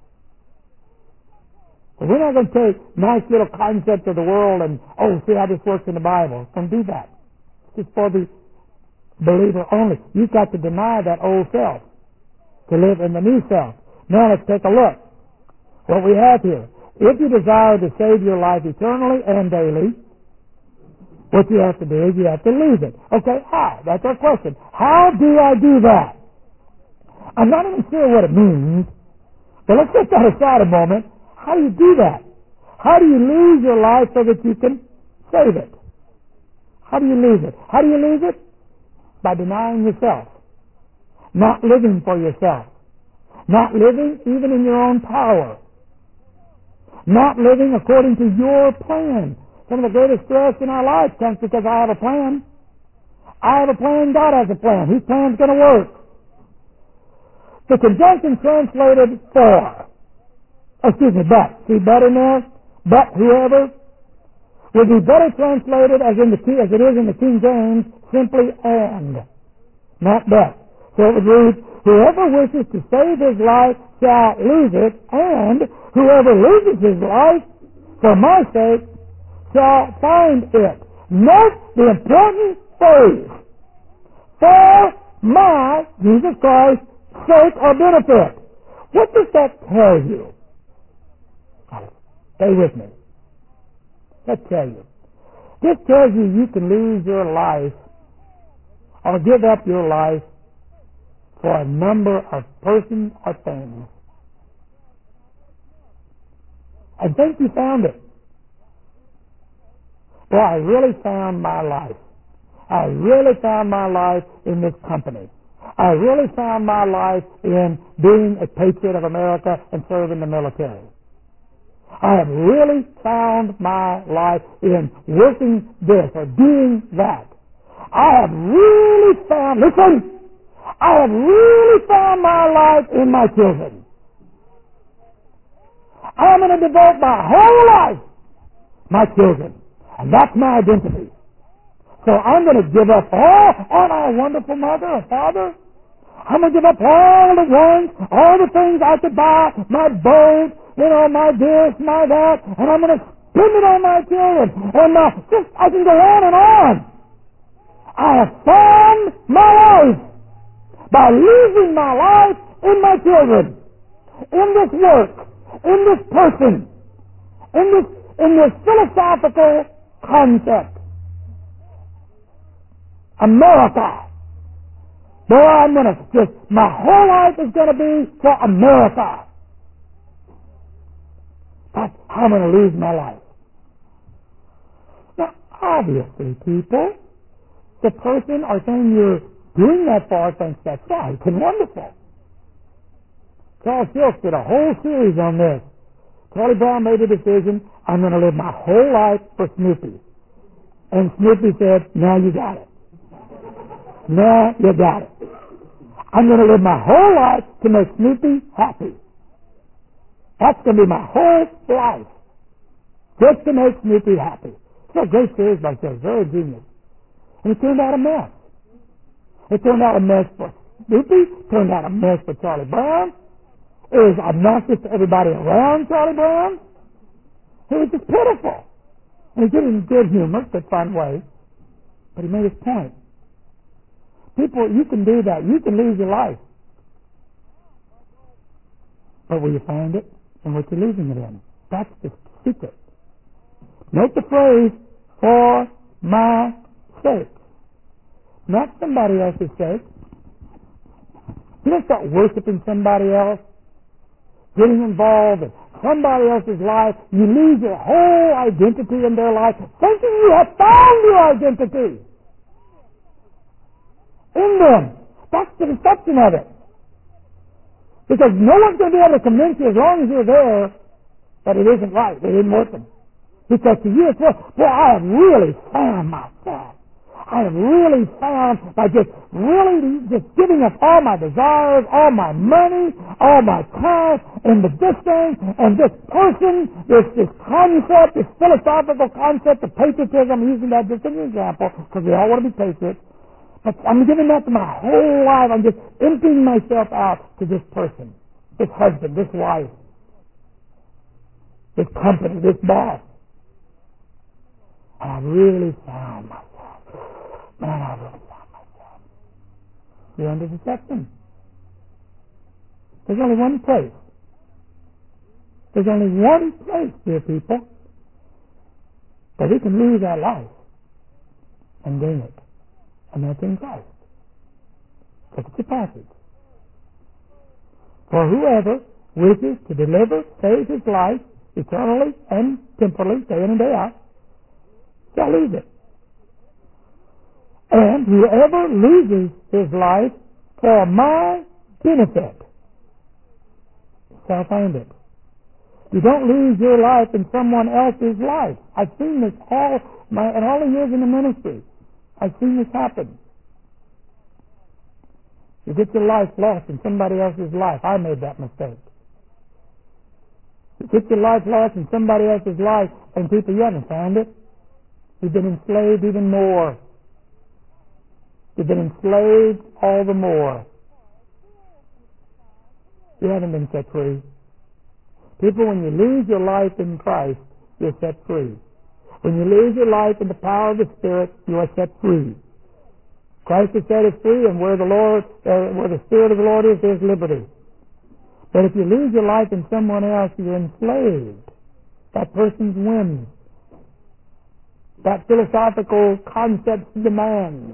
But we're not going to take nice little concepts of the world and, oh, see how this works in the Bible. Don't do that. It's just for the believer only. You've got to deny that old self to live in the new self. Now let's take a look. What we have here. If you desire to save your life eternally and daily, what you have to do is you have to lose it. Okay, how? That's our question. How do I do that? I'm not even sure what it means, but let's set that aside a moment. How do you do that? How do you lose your life so that you can save it? How do you lose it? How do you lose it? By denying yourself. Not living for yourself. Not living even in your own power. Not living according to your plan. Some of the greatest stress in our life comes because I have a plan. I have a plan, God has a plan. His plan's going to work. The conjunction translated for, excuse me, but, see but in there? But whoever would be better translated as in the as it is in the King James, simply and, not but. So it would read, whoever wishes to save his life shall lose it, and whoever loses his life for my sake shall find it. Note the important phrase. For my, Jesus Christ, sake or benefit. What does that tell you? Stay with me. That tells you. This tells you you can lose your life or give up your life for a number of persons or things. I think you found it. Well, I really found my life. I really found my life in this company. I really found my life in being a patriot of America and serving the military. I have really found my life in working this or doing that. I have really found, listen, I have really found my life in my children. I'm going to devote my whole life to my children. And that's my identity. So I'm going to give up all on our wonderful mother or father. I'm going to give up all the ones, all the things I could buy, my boat, you know, my this, my that, and I'm going to spend it on my children. And uh, just, I can go on and on. I have found my life by losing my life in my children, in this work, in this person, in this, in this philosophical concept. America. Boy, I'm going to just, my whole life is going to be for America. That's how I'm going to lose my life. Now, obviously, people, the person or thing you're doing that for thinks that's right and wonderful. Charles Schulz did a whole series on this. Charlie Brown made a decision, I'm going to live my whole life for Snoopy. And Snoopy said, now you got it. Now you got it. I'm going to live my whole life to make Snoopy happy. That's going to be my whole life. Just to make Snoopy happy. It's a great series like that. Very genius. And it turned out a mess. It turned out a mess for Snoopy. It turned out a mess for Charlie Brown. It was obnoxious to everybody around Charlie Brown. It was just pitiful. And he did it in good humor, but fun way. But he made his point. People, you can do that. You can lose your life. But will you find it and what you're losing it in? That's the secret. Note the phrase, for my sake. Not somebody else's sake. You don't start worshiping somebody else, getting involved in somebody else's life. You lose your whole identity in their life, thinking you have found your identity in them. That's the deception of it. Because no one's going to be able to convince you as long as you're there that it isn't right, it isn't working. Because to you it's, well, boy, I have really found myself. I have really found by just really just giving up all my desires, all my money, all my time into this thing and this person, this, this concept, this philosophical concept of patriotism. I'm using that just as an example because we all want to be patriots. But I'm giving that to my whole life. I'm just emptying myself out to this person, this husband, this wife, this company, this boss. And I really found myself. Man, I really found myself. You're under deception. There's only one place. There's only one place, dear people, that we can lose our life and gain it. And that's in Christ. Look at the passage. For whoever wishes to deliver, save his life, eternally and temporally, day in and day out, shall lose it. And whoever loses his life for my benefit shall find it. You don't lose your life in someone else's life. I've seen this all my in all the years in the ministry. I've seen this happen. You get your life lost in somebody else's life. I made that mistake. You get your life lost in somebody else's life, and people, you haven't found it. You've been enslaved even more. You've been enslaved all the more. You haven't been set free. People, when you lose your life in Christ, you're set free. When you lose your life in the power of the Spirit, you are set free. Christ has set us free, and where the Lord, uh, where the Spirit of the Lord is, there's liberty. But if you lose your life in someone else, you're enslaved. That person's whims, that philosophical concept's demands.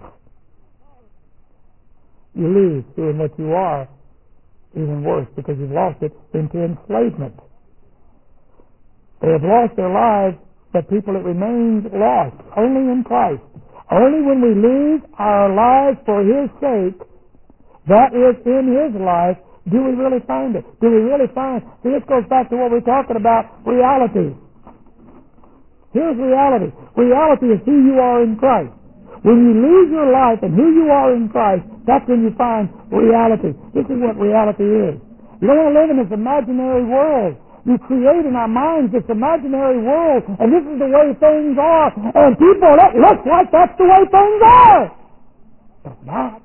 You lose doing what you are, even worse, because you've lost it into enslavement. They have lost their lives, but people, it remains lost only in Christ. Only when we lose our lives for His sake, that is in His life, do we really find it? Do we really find? See, this goes back to what we're talking about, reality. Here's reality. Reality is who you are in Christ. When you lose your life and who you are in Christ, that's when you find reality. This is what reality is. You don't want to live in this imaginary world. You create in our minds this imaginary world, and this is the way things are. And people, it looks like that's the way things are. It's not.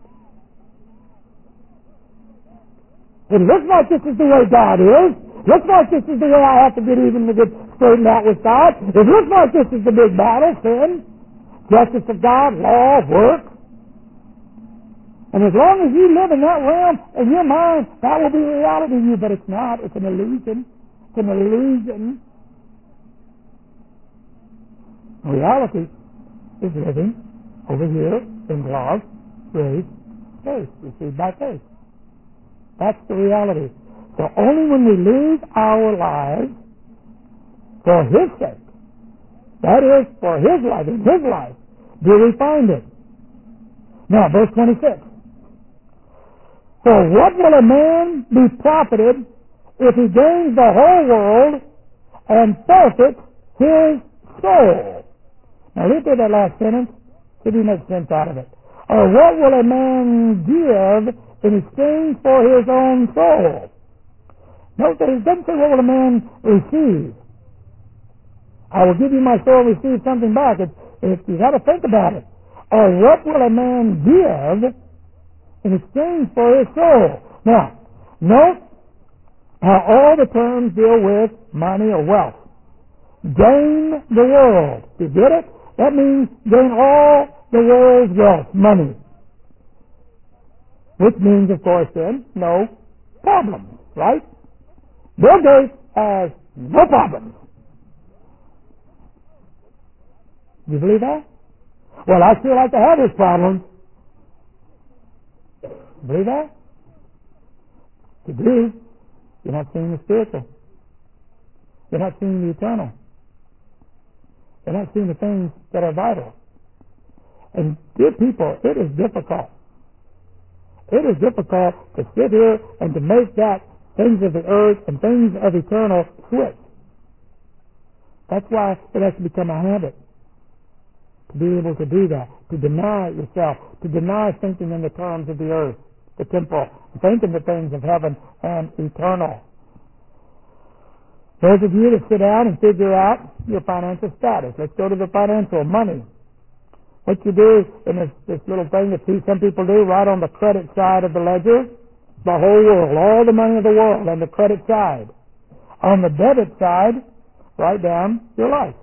It looks like this is the way God is. It looks like this is the way I have to get even to get straightened out with God. It looks like this is the big battle, sin, justice of God, law, work. And as long as you live in that realm in your mind, that will be reality to you, but it's not. It's an illusion. It's an illusion. Reality is living over here in love, grace, faith, received by faith. That's the reality. So only when we lose our lives for His sake, that is, for His life, in His life, do we find it. Now, verse twenty-six. For what will a man be profited if he gains the whole world and forfeits his soul? Now look at that last sentence. See if you make sense out of it. Or what will a man give in exchange for his own soul? Note that it doesn't say what will a man receive. I will give you my soul, receive something back. It's, it's, you got to think about it. Or what will a man give in exchange for his soul? Now, note how all the terms deal with money or wealth. Gain the world. You get it? That means gain all the world's wealth, money. Which means, of course, then, no problems, right? Bill Gates has no problems. Do you believe that? Well, I still like to have his problems. Believe that? If you do, you're not seeing the spiritual. You're not seeing the eternal. You're not seeing the things that are vital. And dear people, it is difficult. It is difficult to sit here and to make that things of the earth and things of eternal switch. That's why it has to become a habit to be able to do that, to deny yourself, to deny thinking in the terms of the earth, the temporal, thinking the things of heaven and eternal. Those of you that sit down and figure out your financial status, let's go to the financial, money. What you do in this, this little thing that some people do, right on the credit side of the ledger, the whole world, all the money of the world on the credit side. On the debit side, write down your life.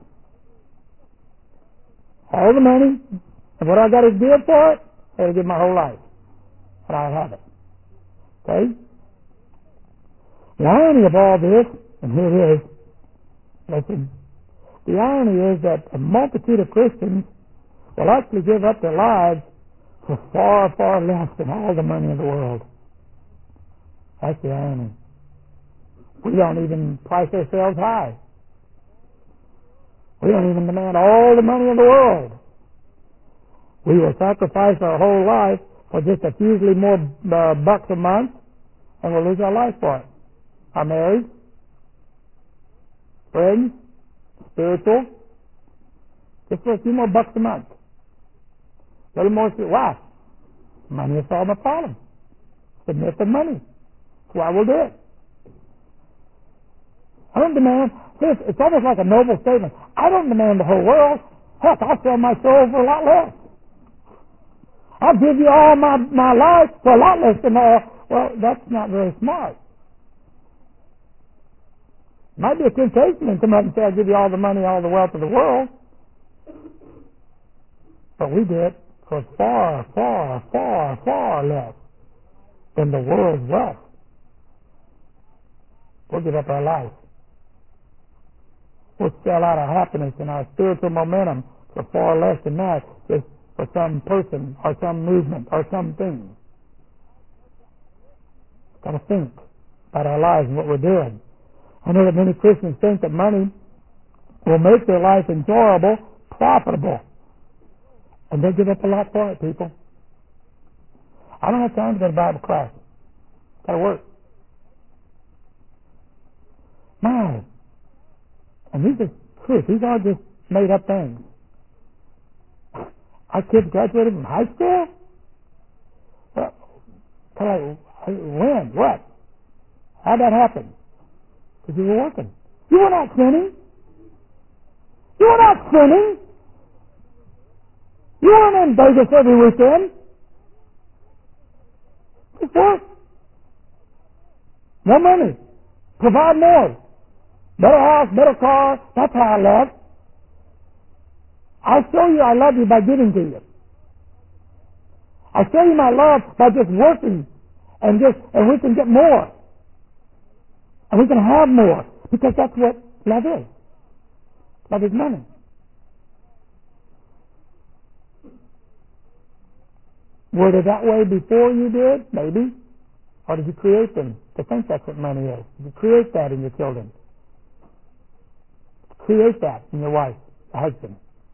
All the money, and what I got to give for it, I got to give my whole life. And I have it. Okay? The irony of all this, and here it is, listen, the irony is that a multitude of Christians will actually give up their lives for far, far less than all the money in the world. That's the irony. We don't even price ourselves high. We don't even demand all the money in the world. We will sacrifice our whole life for just a few more uh, bucks a month, and we'll lose our life for it. Our marriage, friends, spiritual, just for a few more bucks a month. A little more. Why? Money will solve my problem. It's the myth of money. That's why we'll do it. I don't demand, it's almost like a noble statement. I don't demand the whole world. Heck, I'll sell my soul for a lot less. I'll give you all my, my life for a lot less than all. Well, that's not very smart. Might be a temptation to come up and say, I'll give you all the money, all the wealth of the world. But we do it for far, far, far, far less than the world's wealth. We'll give up our life. We'll sell out our happiness and our spiritual momentum for far less than that, just for some person or some movement or something. Got to think about our lives and what we're doing. I know that many Christians think that money will make their life enjoyable, profitable. And they give up a lot for it, people. I don't have time to go to Bible class. Got to work. My. And these are truth. These aren't just made up things. Our kids graduated from high school? Well, I, when? What? How'd that happen? Because you were working. You were not sinning. You were not sinning. You weren't in Vegas every weekend. Just work. No money. Provide more. Better house, better car. That's how I love. I'll show you I love you by giving to you. I'll show you my love by just working and just and we can get more. And we can have more. Because that's what love is. Love is money. Were they that way before you did? Maybe. Or did you create them to think that's what money is? Did you create that in your children? Create that in your wife, your husband.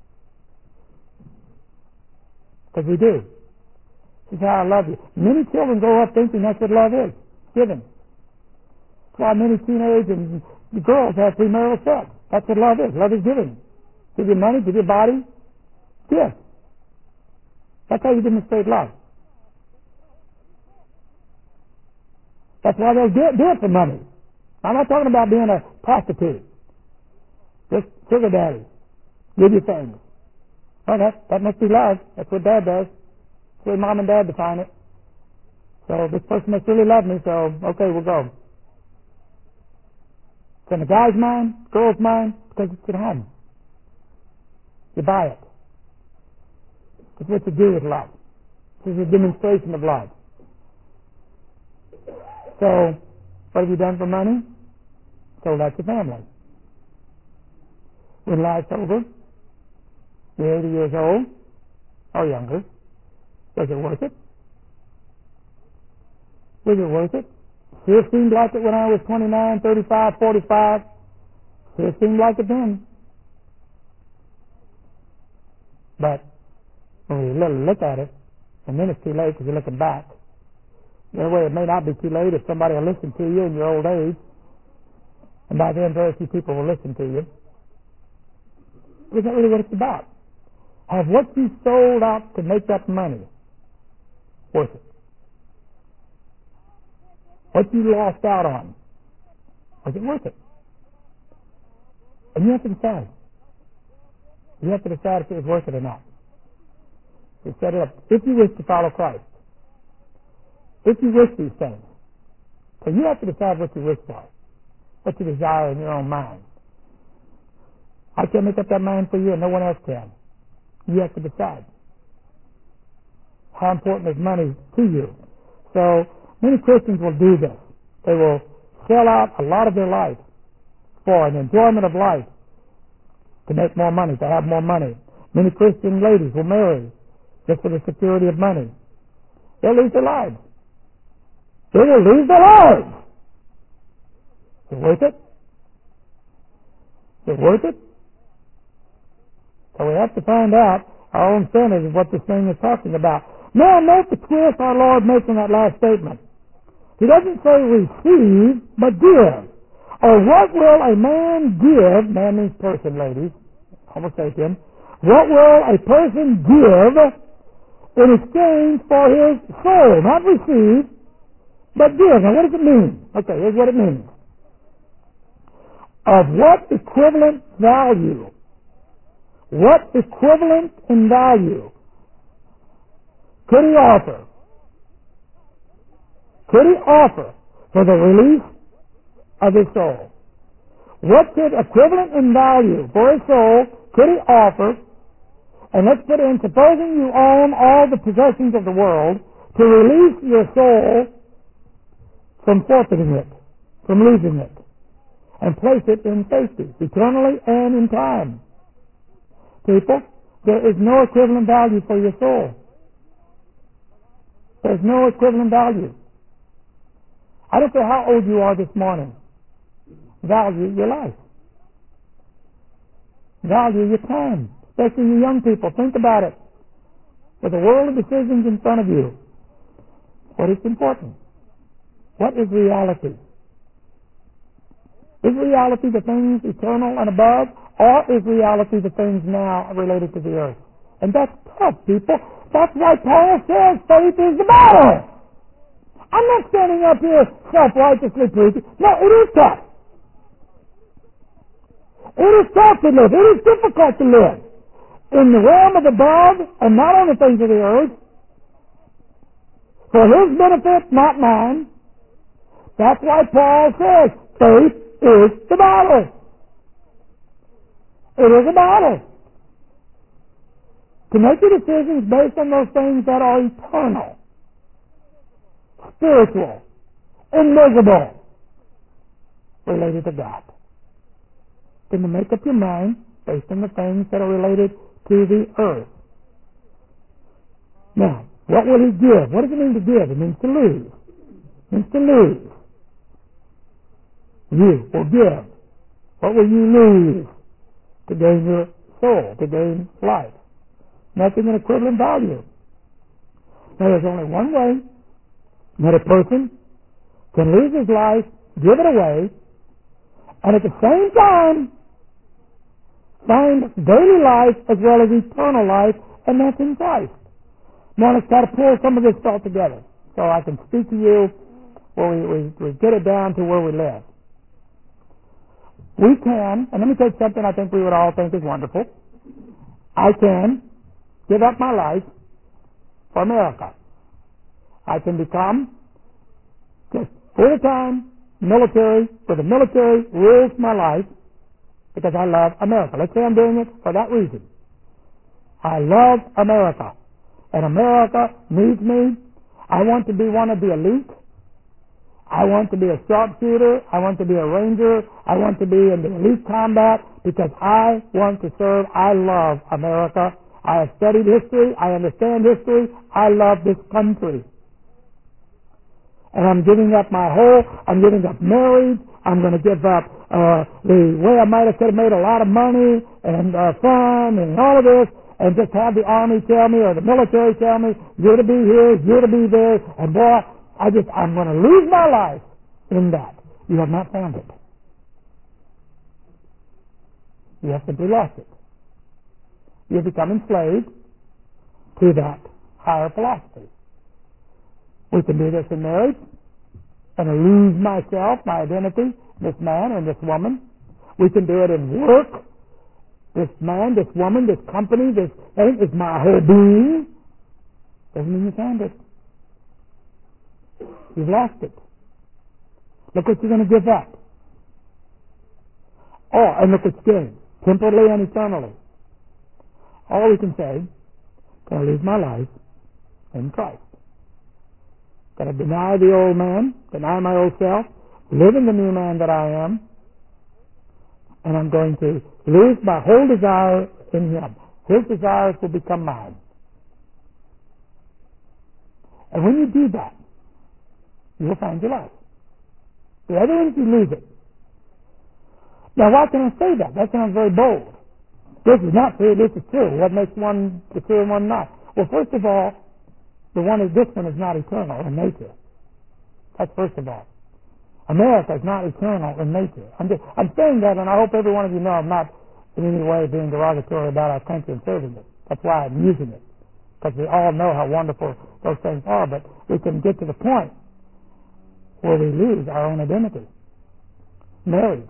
Because we do. This is how I love you. Many children grow up thinking that's what love is, giving. That's why many teenage and girls have premarital sex. That's what love is. Love is giving. Give your money, give your body, give. That's how you demonstrate love. That's why they'll do it, do it for money. I'm not talking about being a prostitute. Just sugar daddy. Give you things. Well, that, that must be love. That's what Dad does. That's the way Mom and Dad define it. So this person must really love me, so okay, we'll go. It's in the guy's mind, girl's mind, because it's at home. You buy it. It's what you do with love. This is a demonstration of love. So, what have you done for money? Sold out your family. When life's over, you're eighty years old, or younger, was it worth it? Was it worth it? Sure seemed like it when I was twenty-nine, thirty-five, forty-five. Sure seemed like it then. But when we really look at it, and then it's too late because you're looking back. The way it may not be too late if somebody will listen to you in your old age. And by then, very few people will listen to you. Isn't that really what it's about? Have what you sold out to make that money worth it? What you lost out on, was it worth it? And you have to decide. You have to decide if it was worth it or not. You set it up. If you wish to follow Christ, if you wish these things, so you have to decide what you wish for, what you desire in your own mind. I can't make up that mind for you, and no one else can. You have to decide. How important is money to you? So many Christians will do this. They will sell out a lot of their life for an enjoyment of life, to make more money, to have more money. Many Christian ladies will marry just for the security of money. They'll lose their lives. They will lose their lives. Is it worth it? Is it worth it? So we have to find out our own centers of what this thing is talking about. Now note the twist our Lord makes in that last statement. He doesn't say receive, but give. Or what will a man give, man means person, ladies, Homo sapien, what will a person give in exchange for his soul? Not receive, but give. Now what does it mean? Okay, here's what it means. Of what equivalent value? What equivalent in value could he offer? Could he offer for the release of his soul? What could equivalent in value for his soul could he offer? And let's put in, supposing you own all the possessions of the world, to release your soul from forfeiting it, from losing it, and place it in safety, eternally and in time. People, there is no equivalent value for your soul. There's no equivalent value. I don't care how old you are this morning. Value your life. Value your time. Especially you young people. Think about it. With a world of decisions in front of you, what is important? What is reality? Is reality the things eternal and above, or is reality the things now related to the earth? And that's tough, people. That's why Paul says faith is the battle. I'm not standing up here self-righteously preaching. No, it is tough. It is tough to live. It is difficult to live in the realm of above and not on the things of the earth. For his benefit, not mine. That's why Paul says faith is the battle. It is a battle. To make your decisions based on those things that are eternal, spiritual, invisible, related to God. Then to make up your mind based on the things that are related to the earth. Now, What will he give? What does it mean to give? It means to lose. It means to lose. You will give. What will you lose to gain your soul, to gain life? Nothing in equivalent value. Now, there's only one way that a person can lose his life, give it away, and at the same time find daily life as well as eternal life, and that's in Christ. Now, let's try to pull some of this thought together so I can speak to you where we, we, we get it down to where we live. We can, and let me take something I think we would all think is wonderful. I can give up my life for America. I can become just full-time military, where the military rules my life because I love America. Let's say I'm doing it for that reason. I love America, and America needs me. I want to be one of the elite. I want to be a sharpshooter. I want to be a ranger. I want to be in the elite combat because I want to serve. I love America. I have studied history. I understand history. I love this country. And I'm giving up my whole, I'm giving up marriage. I'm going to give up uh, the way I might have could have made a lot of money and uh, fun and all of this, and just have the army tell me or the military tell me, you're to be here, you're to be there, and boy, I just, I'm going to lose my life in that. You have not found it. You have simply lost it. You have become enslaved to that higher philosophy. We can do this in marriage, and I lose myself, my identity, this man and this woman. We can do it in work. This man, this woman, this company, this thing is my whole being. Doesn't mean you found it. You've lost it. Look what you're going to give up. Oh, and look what's gained, temporally and eternally. All we can say, can I lose my life in Christ? Can I deny the old man, deny my old self, live in the new man that I am, and I'm going to lose my whole desire in Him. His desires will become mine. And when you do that, you will find your life. The other ones, you lose it. Now, why can I say that? That sounds very bold. This is not true, this is true. What makes one true and one not? Well, first of all, the one is, this one is not eternal in nature. That's first of all. America is not eternal in nature. I'm, just, I'm saying that, and I hope every one of you know I'm not in any way being derogatory about our country and serving it. That's why I'm using it. Because we all know how wonderful those things are, but we can get to the point where we lose our own identity. Marriage.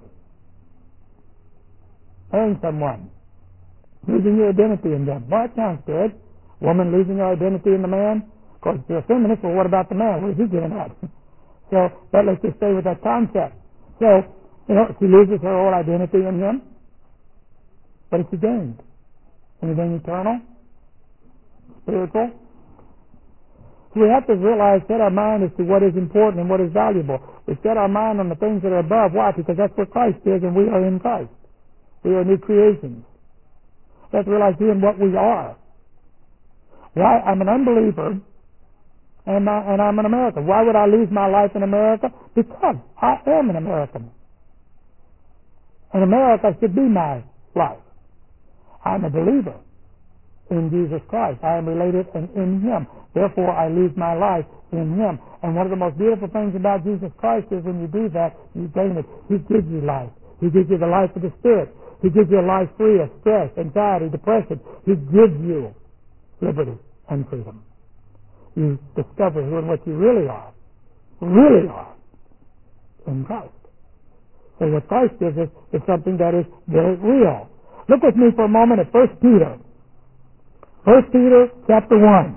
Marrying someone. Losing your identity in them. Well, that sounds good. Woman losing her identity in the man. Of course, if you're a feminist, well, what about the man? What is he giving up? So, but let's just stay with that concept. So, you know, she loses her old identity in him. What has she gained? Anything eternal? Spiritual? So we have to realize, set our mind as to what is important and what is valuable. We set our mind on the things that are above. Why? Because that's where Christ is, and we are in Christ. We are new creations. We have to realize in what we are. Why? I'm an unbeliever, and, I, and I'm an American. Why would I lose my life in America? Because I am an American. And America should be my life. I'm a believer in Jesus Christ. I am related in, in Him. Therefore, I lose my life in Him. And one of the most beautiful things about Jesus Christ is when you do that, you gain it. He gives you life. He gives you the life of the Spirit. He gives you a life free of stress, anxiety, depression. He gives you liberty and freedom. You discover who and what you really are. Really are. In Christ. So what Christ gives us is something that is very real. Look with me for a moment at First Peter. First Peter chapter one.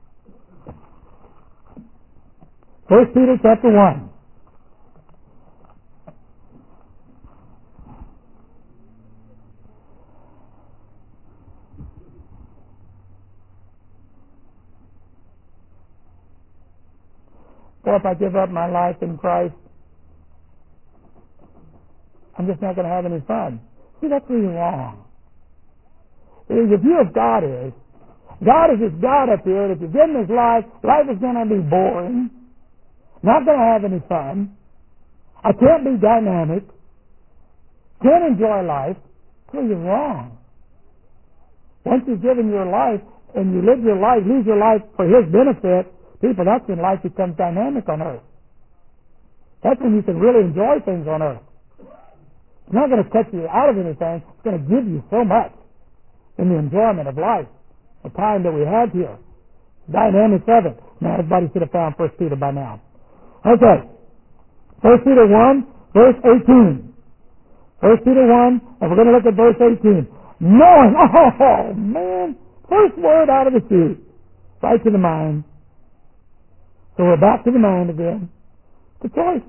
First Peter chapter one. Or if I give up my life in Christ, I'm just not going to have any fun. See, that's really wrong. The view of God is, God is this God up here that if you give him his life, life is going to be boring, not going to have any fun. I can't be dynamic, can't enjoy life. Well, you're wrong. Once you've given your life and you live your life, lose your life for his benefit, people, that's when life becomes dynamic on earth. That's when you can really enjoy things on earth. It's not going to cut you out of anything. It's going to give you so much in the enjoyment of life, the time that we have here, dynamics of it. Now, everybody should have found First Peter by now. Okay. First Peter one, verse eighteen. First Peter one, and we're going to look at verse eighteen. Knowing, oh, man, first word out of the chute, right to the mind. So we're back to the mind again. It's a choice.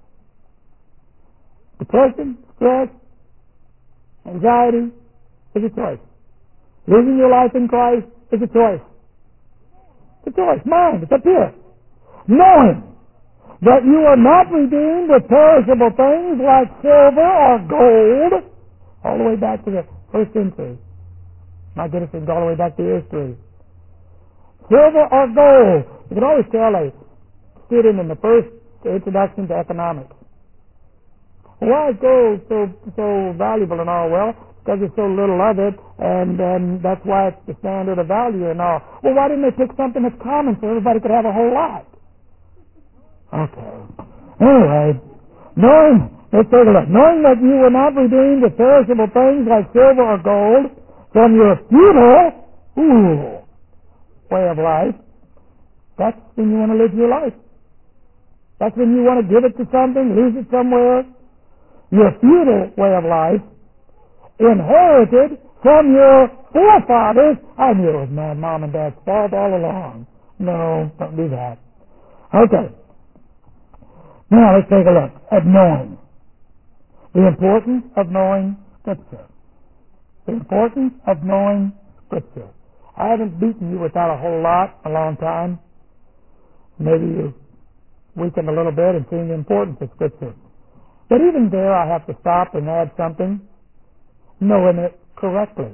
Depression, stress, anxiety is a choice. Losing your life in Christ is a choice. It's a choice. Mind. It's up here. Knowing that you are not redeemed with perishable things like silver or gold, all the way back to the first century. My goodness, it can go all the way back to history. Silver or gold. You can always tell a student in the first introduction to economics. Why is gold so so valuable and all? Well, because there's so little of it, and, and that's why it's the standard of value and all. Well, why didn't they pick something that's common so everybody could have a whole lot? Okay. Anyway, knowing, let's take a look. Knowing that you were not redeemed with perishable things like silver or gold from your futile, ooh, way of life, that's when you want to live your life. That's when you want to give it to something, lose it somewhere. Your futile way of life, inherited from your forefathers. I knew it was my mom and dad's fault all along. No, don't do that. Okay. Now let's take a look at knowing. The importance of knowing Scripture. The importance of knowing Scripture. I haven't beaten you with that a whole lot a long time. Maybe you weakened a little bit in seeing the importance of Scripture. But even there I have to stop and add something. Knowing it correctly.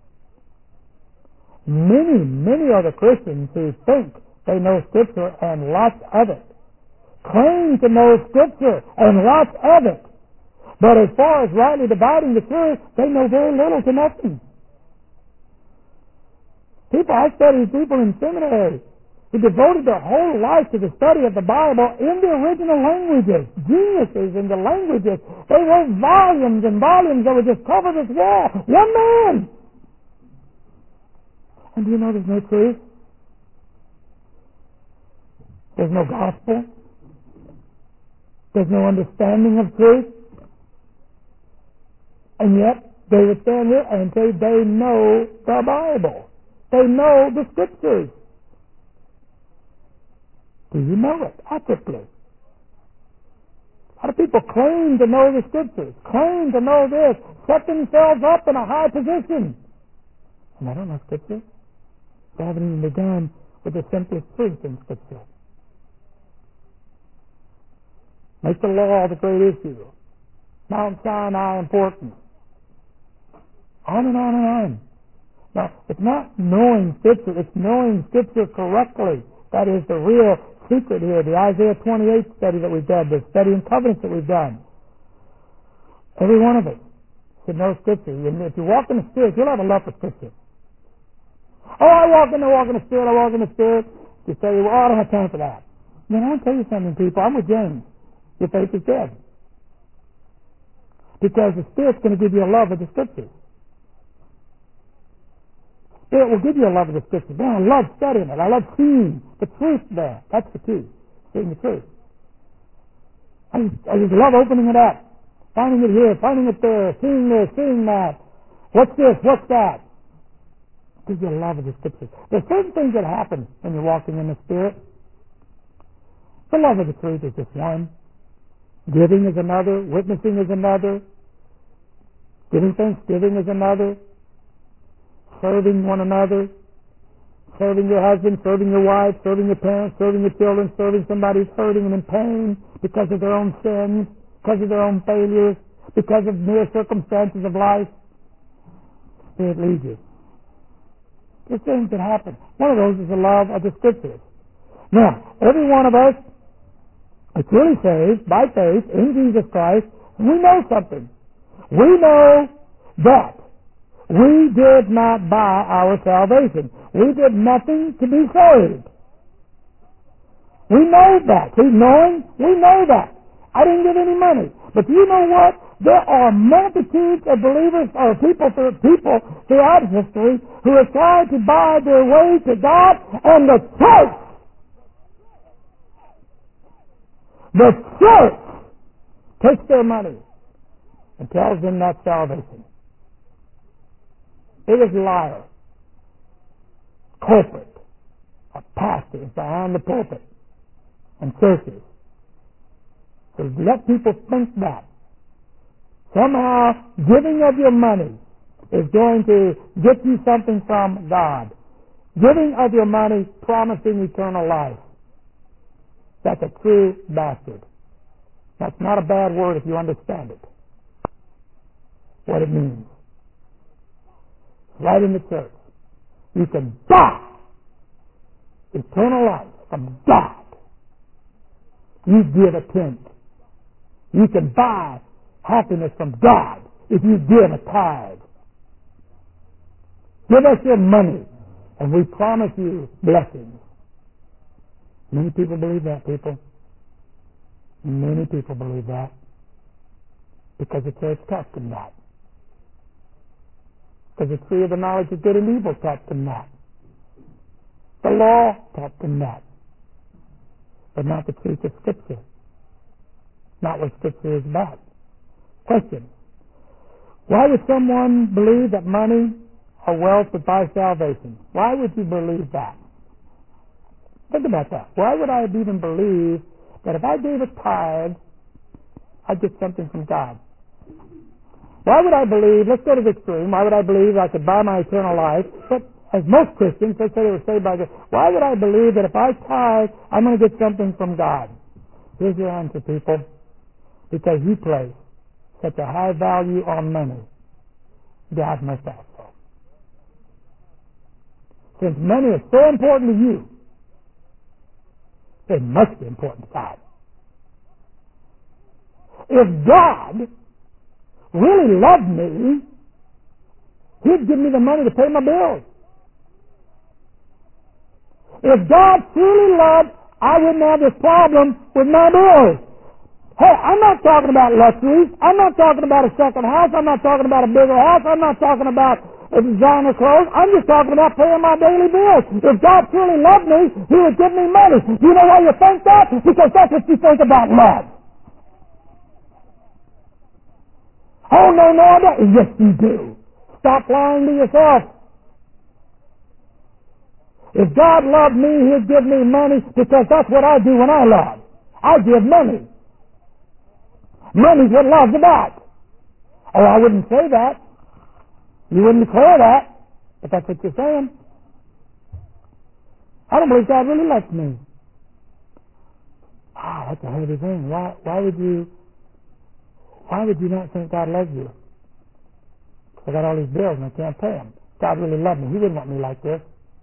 Many, many are the Christians who think they know Scripture and lots of it. Claim to know Scripture and lots of it. But as far as rightly dividing the truth, they know very little to nothing. People, I studied people in seminary who devoted their whole life to the study of the Bible in the original languages. Geniuses in the languages. They wrote volumes and volumes that would just cover this wall. One man! And do you know there's no truth? There's no gospel. There's no understanding of truth. And yet, they would stand here and say they know the Bible. They know the Scriptures. Do you know it accurately? A lot of people claim to know the Scriptures, claim to know this, set themselves up in a high position. And I don't know Scripture. They haven't even begun with the simplest truth in Scripture. Make the law the great issue. Mount Sinai important. On and on and on. Now, it's not knowing Scripture, it's knowing Scripture correctly. That is the real secret here. The Isaiah twenty-eight study that we've done, the study in covenants that we've done. Every one of us should know Scripture. And if you walk in the Spirit, you'll have a love for Scripture. Oh, I walk in the walk in the Spirit, I walk in the Spirit. You say, well, I don't have time for that. Then I want to tell you something, people. I'm with James. Your faith is dead. Because the Spirit's going to give you a love of the Scriptures. Spirit will give you a love of the Scriptures. Man, I love studying it. I love seeing the truth there. That's the key. Seeing the truth. I just, I just love opening it up. Finding it here, finding it there, seeing this, seeing that. What's this? What's that? It gives you a love of the Scriptures. There's certain things that happen when you're walking in the Spirit. The love of the truth is just one. Giving is another. Witnessing is another. Giving thanksgiving is another. Serving one another, serving your husband, serving your wife, serving your parents, serving your children, serving somebody who's hurting and in pain because of their own sins, because of their own failures, because of mere circumstances of life. Spirit leads you. There's things that happen. One of those is the love of the Scriptures. Now, every one of us is truly saved by faith in Jesus Christ, and we know something. We know that we did not buy our salvation. We did nothing to be saved. We know that. See, knowing, we know that. I didn't give any money. But you know what? There are multitudes of believers or people, people throughout history who have tried to buy their way to God, and the church, the church takes their money and tells them that's salvation. It is a liar. Corporate. A pastor is behind the pulpit and churches. So let people think that somehow giving of your money is going to get you something from God. Giving of your money promising eternal life. That's a true bastard. That's not a bad word if you understand it. What it means. Right in the church. You can buy eternal life from God. You give a tenth. You can buy happiness from God if you give a tithe. Give us your money, and we promise you blessings. Many people believe that, people. Many people believe that because the church taught them that. Because the tree of the knowledge of good and evil taught them that. The law taught them that. But not the truth of Scripture. Not what Scripture is about. Question. Why would someone believe that money or wealth would buy salvation? Why would you believe that? Think about that. Why would I even believe that if I gave a tithe, I'd get something from God? Why would I believe, let's go to the extreme, why would I believe I could buy my eternal life? But as most Christians, they say they were saved by God. Why would I believe that if I tithe, I'm going to get something from God? Here's your answer, people. Because you place such a high value on money, God must also. Since money is so important to you, it must be important to God. If God really loved me, He'd give me the money to pay my bills. If God truly loved, I wouldn't have this problem with my bills. Hey, I'm not talking about luxuries. I'm not talking about a second house. I'm not talking about a bigger house. I'm not talking about a designer clothes. I'm just talking about paying my daily bills. If God truly loved me, He would give me money. Do you know why you think that? Because that's what you think about love. Oh, no, no, I don't. Yes, you do. Stop lying to yourself. If God loved me, He'd give me money because that's what I do when I love. I give money. Money's what love's about. Oh, I wouldn't say that. You wouldn't declare that, but that's what you're saying. I don't believe God really loves me. Ah, that's a heavy thing. Why, why would you, why would you not think God loves you? I got all these bills and I can't pay them. God really loved me. He wouldn't want me like this.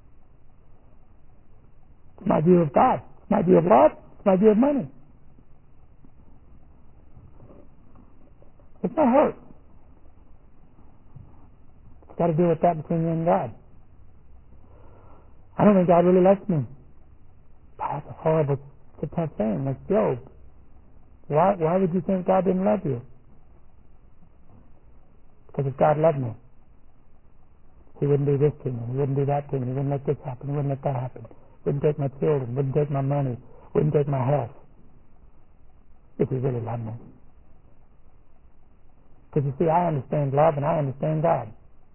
It's my view of God. It's my view of love. It's my view of money. It's not hurt. It's got to do with that between you and God. I don't think God really loves me. That's a horrible, it's a tough thing. Like Job. Why, why would you think God didn't love you? Because if God loved me, He wouldn't do this to me. He wouldn't do that to me. He wouldn't let this happen. He wouldn't let that happen. He wouldn't take my children. He wouldn't take my money. He wouldn't take my health. If He really loved me. Because you see, I understand love and I understand God.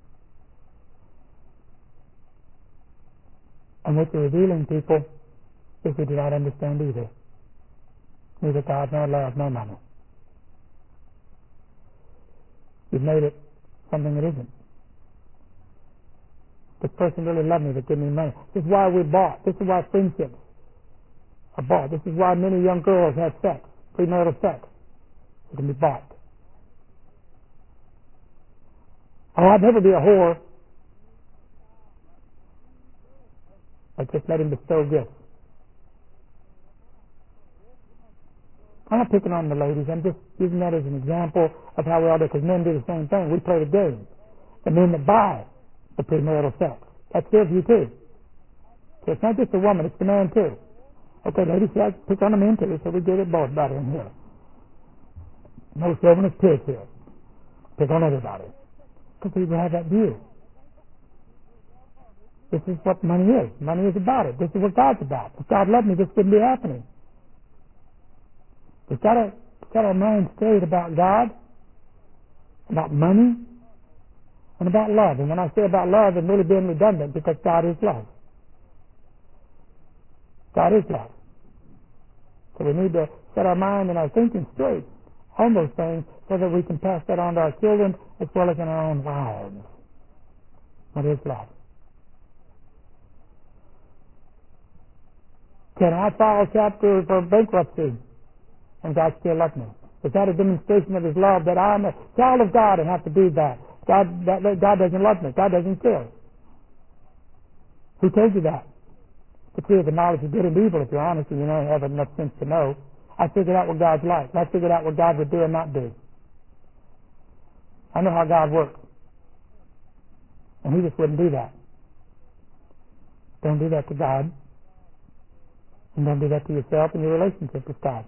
And what you're revealing, people, is we do not understand either. Neither God nor love nor money. You've made it something it isn't. This person really loved me to give me money. This is why we bought. This is why friendships are bought. This is why many young girls have sex, premarital sex. It can be bought. Oh, I'd never be a whore. Or just let him bestow gifts. I'm not picking on the ladies. I'm just using that as an example of how we all do, because men do the same thing. We play the game. The men that buy the premarital sex. That's their view too. So it's not just the woman, it's the man too. Okay, ladies, yeah, pick on the men too, so we get it both about in here. No chauvinist pigs here. Pick on everybody. Because people have that view. This is what money is. Money is about it. This is what God's about. If God loved me, this wouldn't be happening. We've got to got our mind straight about God, about money, and about love. And when I say about love, I'm really being redundant because God is love. God is love. So we need to set our mind and our thinking straight on those things so that we can pass that on to our children as well as in our own lives. What is love? Can I file chapter for bankruptcy and God still loves me? Is that a demonstration of His love that I'm a child of God and have to do that? God, that, that God doesn't love me. God doesn't care. Who told you that? The tree of the knowledge of good and evil, if you're honest and you don't have enough sense to know. I figured out what God's like. I figured out what God would do and not do. I know how God works. And He just wouldn't do that. Don't do that to God. And don't do that to yourself and your relationship with God.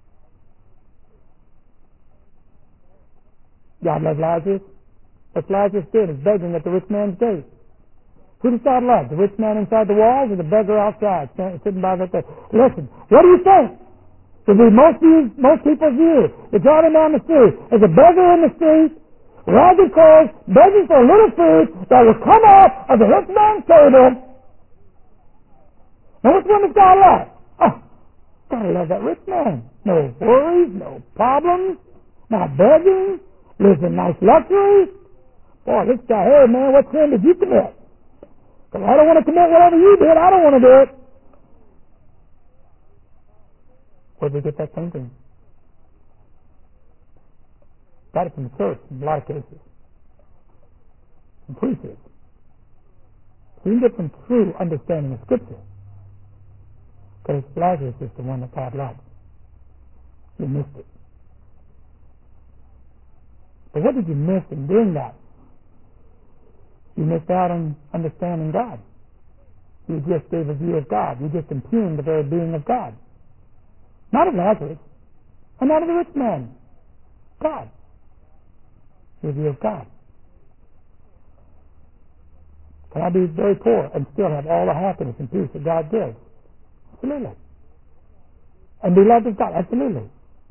God loves Lazarus. What's Lazarus doing? He's begging at the rich man's gate. Who does God love? The rich man inside the walls or the beggar outside, sitting by the gate? Listen, what do you think? Would be most, views, most people's view. You're driving down the street. There's a beggar in the street, ragged clothes, begging for a little food that will come off of the rich man's table. Now which one does God love? Oh, gotta love that rich man. No worries, no problems, not begging, lives in nice luxury. Boy, this guy, hey man, what sin did you commit? Because I don't want to commit whatever you did. I don't want to do it. Where did we get that thinking? Got it from the church in a lot of cases. From preachers. So you can get some true understanding of Scripture. Because Lazarus is the one that God loves. You missed it. But what did you miss in doing that? You missed out on understanding God. You just gave a view of God. You just impugned the very being of God. Not of Lazarus, and not of the rich man. God. Your view of God. Can I be very poor and still have all the happiness and peace that God gives? Absolutely. And be loved of God? Absolutely.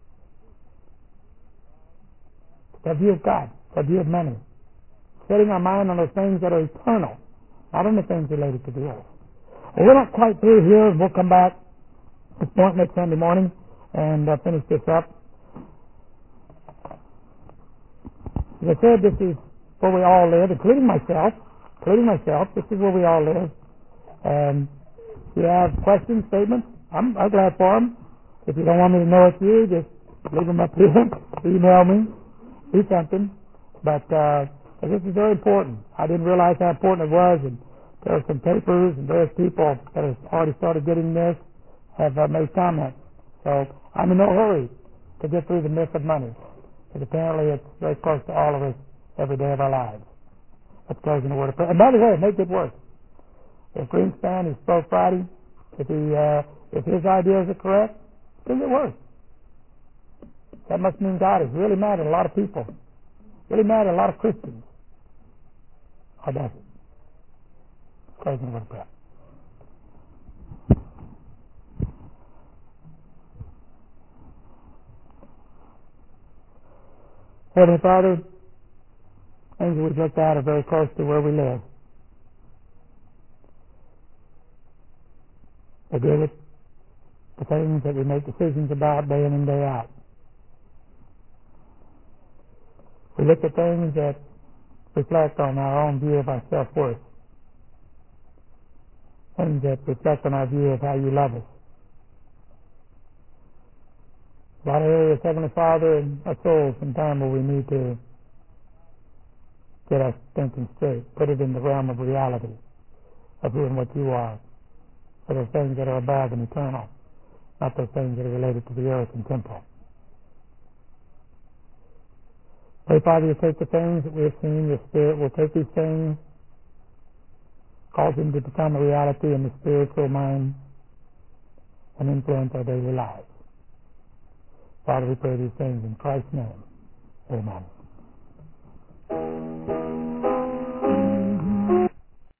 That view of God, that view of money. Setting our mind on those things that are eternal, not on the things related to the earth. Well, we're not quite through here, and we'll come back at this point next Sunday morning and uh, finish this up. As I said, this is where we all live, including myself. Including myself, this is where we all live. And if you have questions, statements, I'm, I'm glad for them. If you don't want me to know it's you, just leave them up here. Email me. Do something. But uh, this is very important. I didn't realize how important it was, and there are some papers and various people that have already started getting this have uh, made comments. So I'm in no hurry to get through the myth of money, because apparently it's very close to all of us every day of our lives. Let's close in a word of prayer. And by the way, make it work. If Greenspan is spoke Friday, if he uh, if his ideas are correct, then it works. That must mean God is really mad at a lot of people, really mad at a lot of Christians. Or does it? Close in a word of prayer. Heavenly Father, things we've looked at are very close to where we live. They deal with the things that we make decisions about day in and day out. We look at things that reflect on our own view of our self-worth. Things that reflect on our view of how you love us. A lot of areas, Heavenly Father, in our souls, sometimes where we need to get our thinking straight, put it in the realm of reality of who and what you are. for those things that are above and eternal, not those things that are related to the earth and temporal. Pray, Father, you take the things that we have seen, your Spirit will take these things, cause them to become a reality in the spiritual mind and influence our daily lives. Father, we pray these things in Christ's name. Amen.